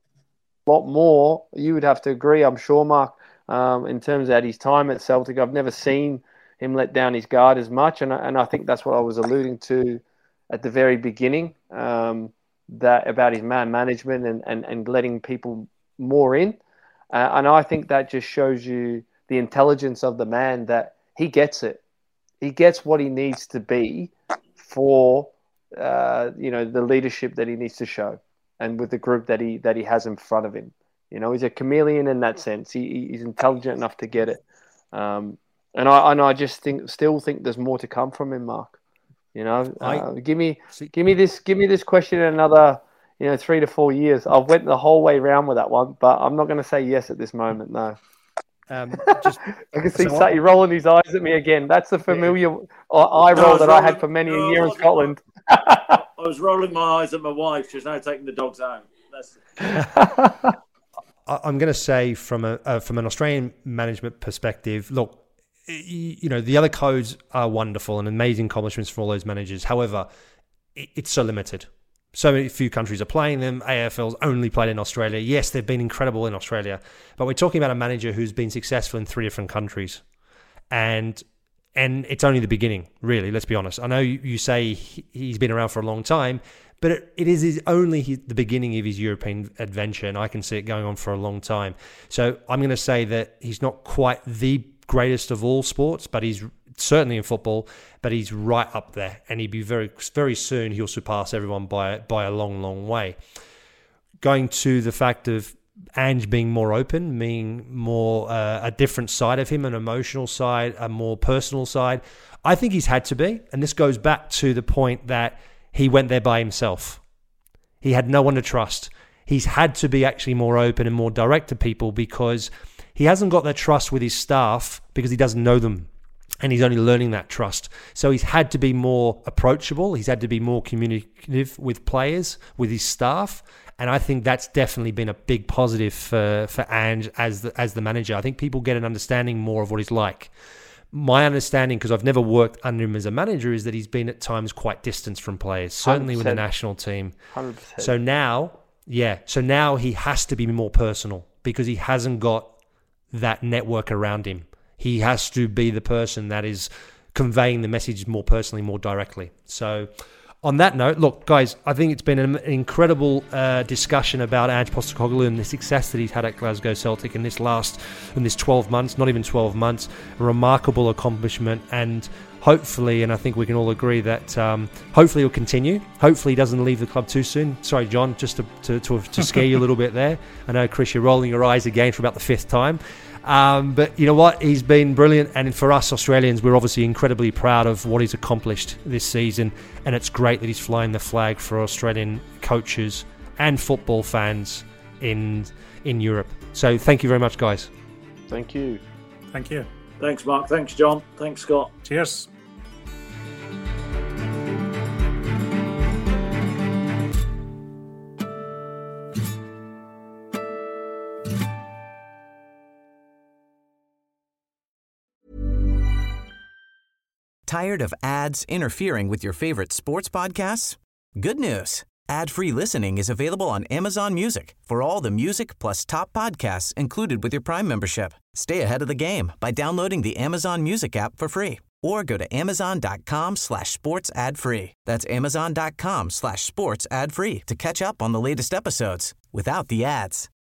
lot more, you would have to agree, I'm sure, Mark, Um, in terms of his time at Celtic. I've never seen him let down his guard as much, and I, and I think that's what I was alluding to at the very beginning, um, that about his man management and, and, and letting people more in. Uh, and I think that just shows you the intelligence of the man, that he gets it. He gets what he needs to be for uh, you know, the leadership that he needs to show, and with the group that he that he has in front of him. You know, he's a chameleon in that sense. He, he's intelligent enough to get it. Um, and I and I just think, still think there's more to come from him, Mark. You know, uh, I, give me give me this give me this question in another, you know, three to four years. I've went the whole way around with that one, but I'm not going to say yes at this moment. No. Um, just, I can see so Sati rolling his eyes at me again. That's the familiar yeah. eye roll no, that rolling, I had for many no, a year in Scotland. I was rolling my eyes at my wife. She's now taking the dogs out. That's I'm going to say, from a uh, from an Australian management perspective, look, you know, the other codes are wonderful and amazing accomplishments for all those managers. However, it's so limited. So many few countries are playing them. A F L's only played in Australia. Yes, they've been incredible in Australia, but we're talking about a manager who's been successful in three different countries, and and it's only the beginning, really. Let's be honest. I know you, you say he's been around for a long time, but it, it is his, only his, the beginning of his European adventure, and I can see it going on for a long time. So I'm going to say that he's not quite the greatest of all sports, but he's certainly in football, but he's right up there, and he'll be very, very soon he'll surpass everyone by by a long, long way. Going to the fact of Ange being more open, being more uh, a different side of him, an emotional side, a more personal side. I think he's had to be, and this goes back to the point that he went there by himself. He had no one to trust. He's had to be actually more open and more direct to people because he hasn't got that trust with his staff because he doesn't know them. And he's only learning that trust. So he's had to be more approachable. He's had to be more communicative with players, with his staff. And I think that's definitely been a big positive for, for Ange as the, as the manager. I think people get an understanding more of what he's like. My understanding, because I've never worked under him as a manager, is that he's been at times quite distant from players, certainly with the national team. one hundred percent. So now, yeah, so now he has to be more personal because he hasn't got that network around him. He has to be the person that is conveying the message more personally, more directly. So on that note, look, guys, I think it's been an incredible uh, discussion about Ange Postecoglou and the success that he's had at Glasgow Celtic in this last, in this twelve months, not even twelve months, a remarkable accomplishment. And hopefully, and I think we can all agree that um, hopefully he'll continue. Hopefully he doesn't leave the club too soon. Sorry, John, just to, to, to, to scare you a little bit there. I know, Chris, you're rolling your eyes again for about the fifth time. Um, but you know what? He's been brilliant. And for us Australians, we're obviously incredibly proud of what he's accomplished this season. And it's great that he's flying the flag for Australian coaches and football fans in in Europe. So thank you very much, guys. Thank you. Thank you. Thanks, Mark. Thanks, John. Thanks, Scott. Cheers. Tired of ads interfering with your favorite sports podcasts? Good news. Ad-free listening is available on Amazon Music for all the music plus top podcasts included with your Prime membership. Stay ahead of the game by downloading the Amazon Music app for free or go to amazon.com slash sports ad free. That's amazon.com slash sports ad free to catch up on the latest episodes without the ads.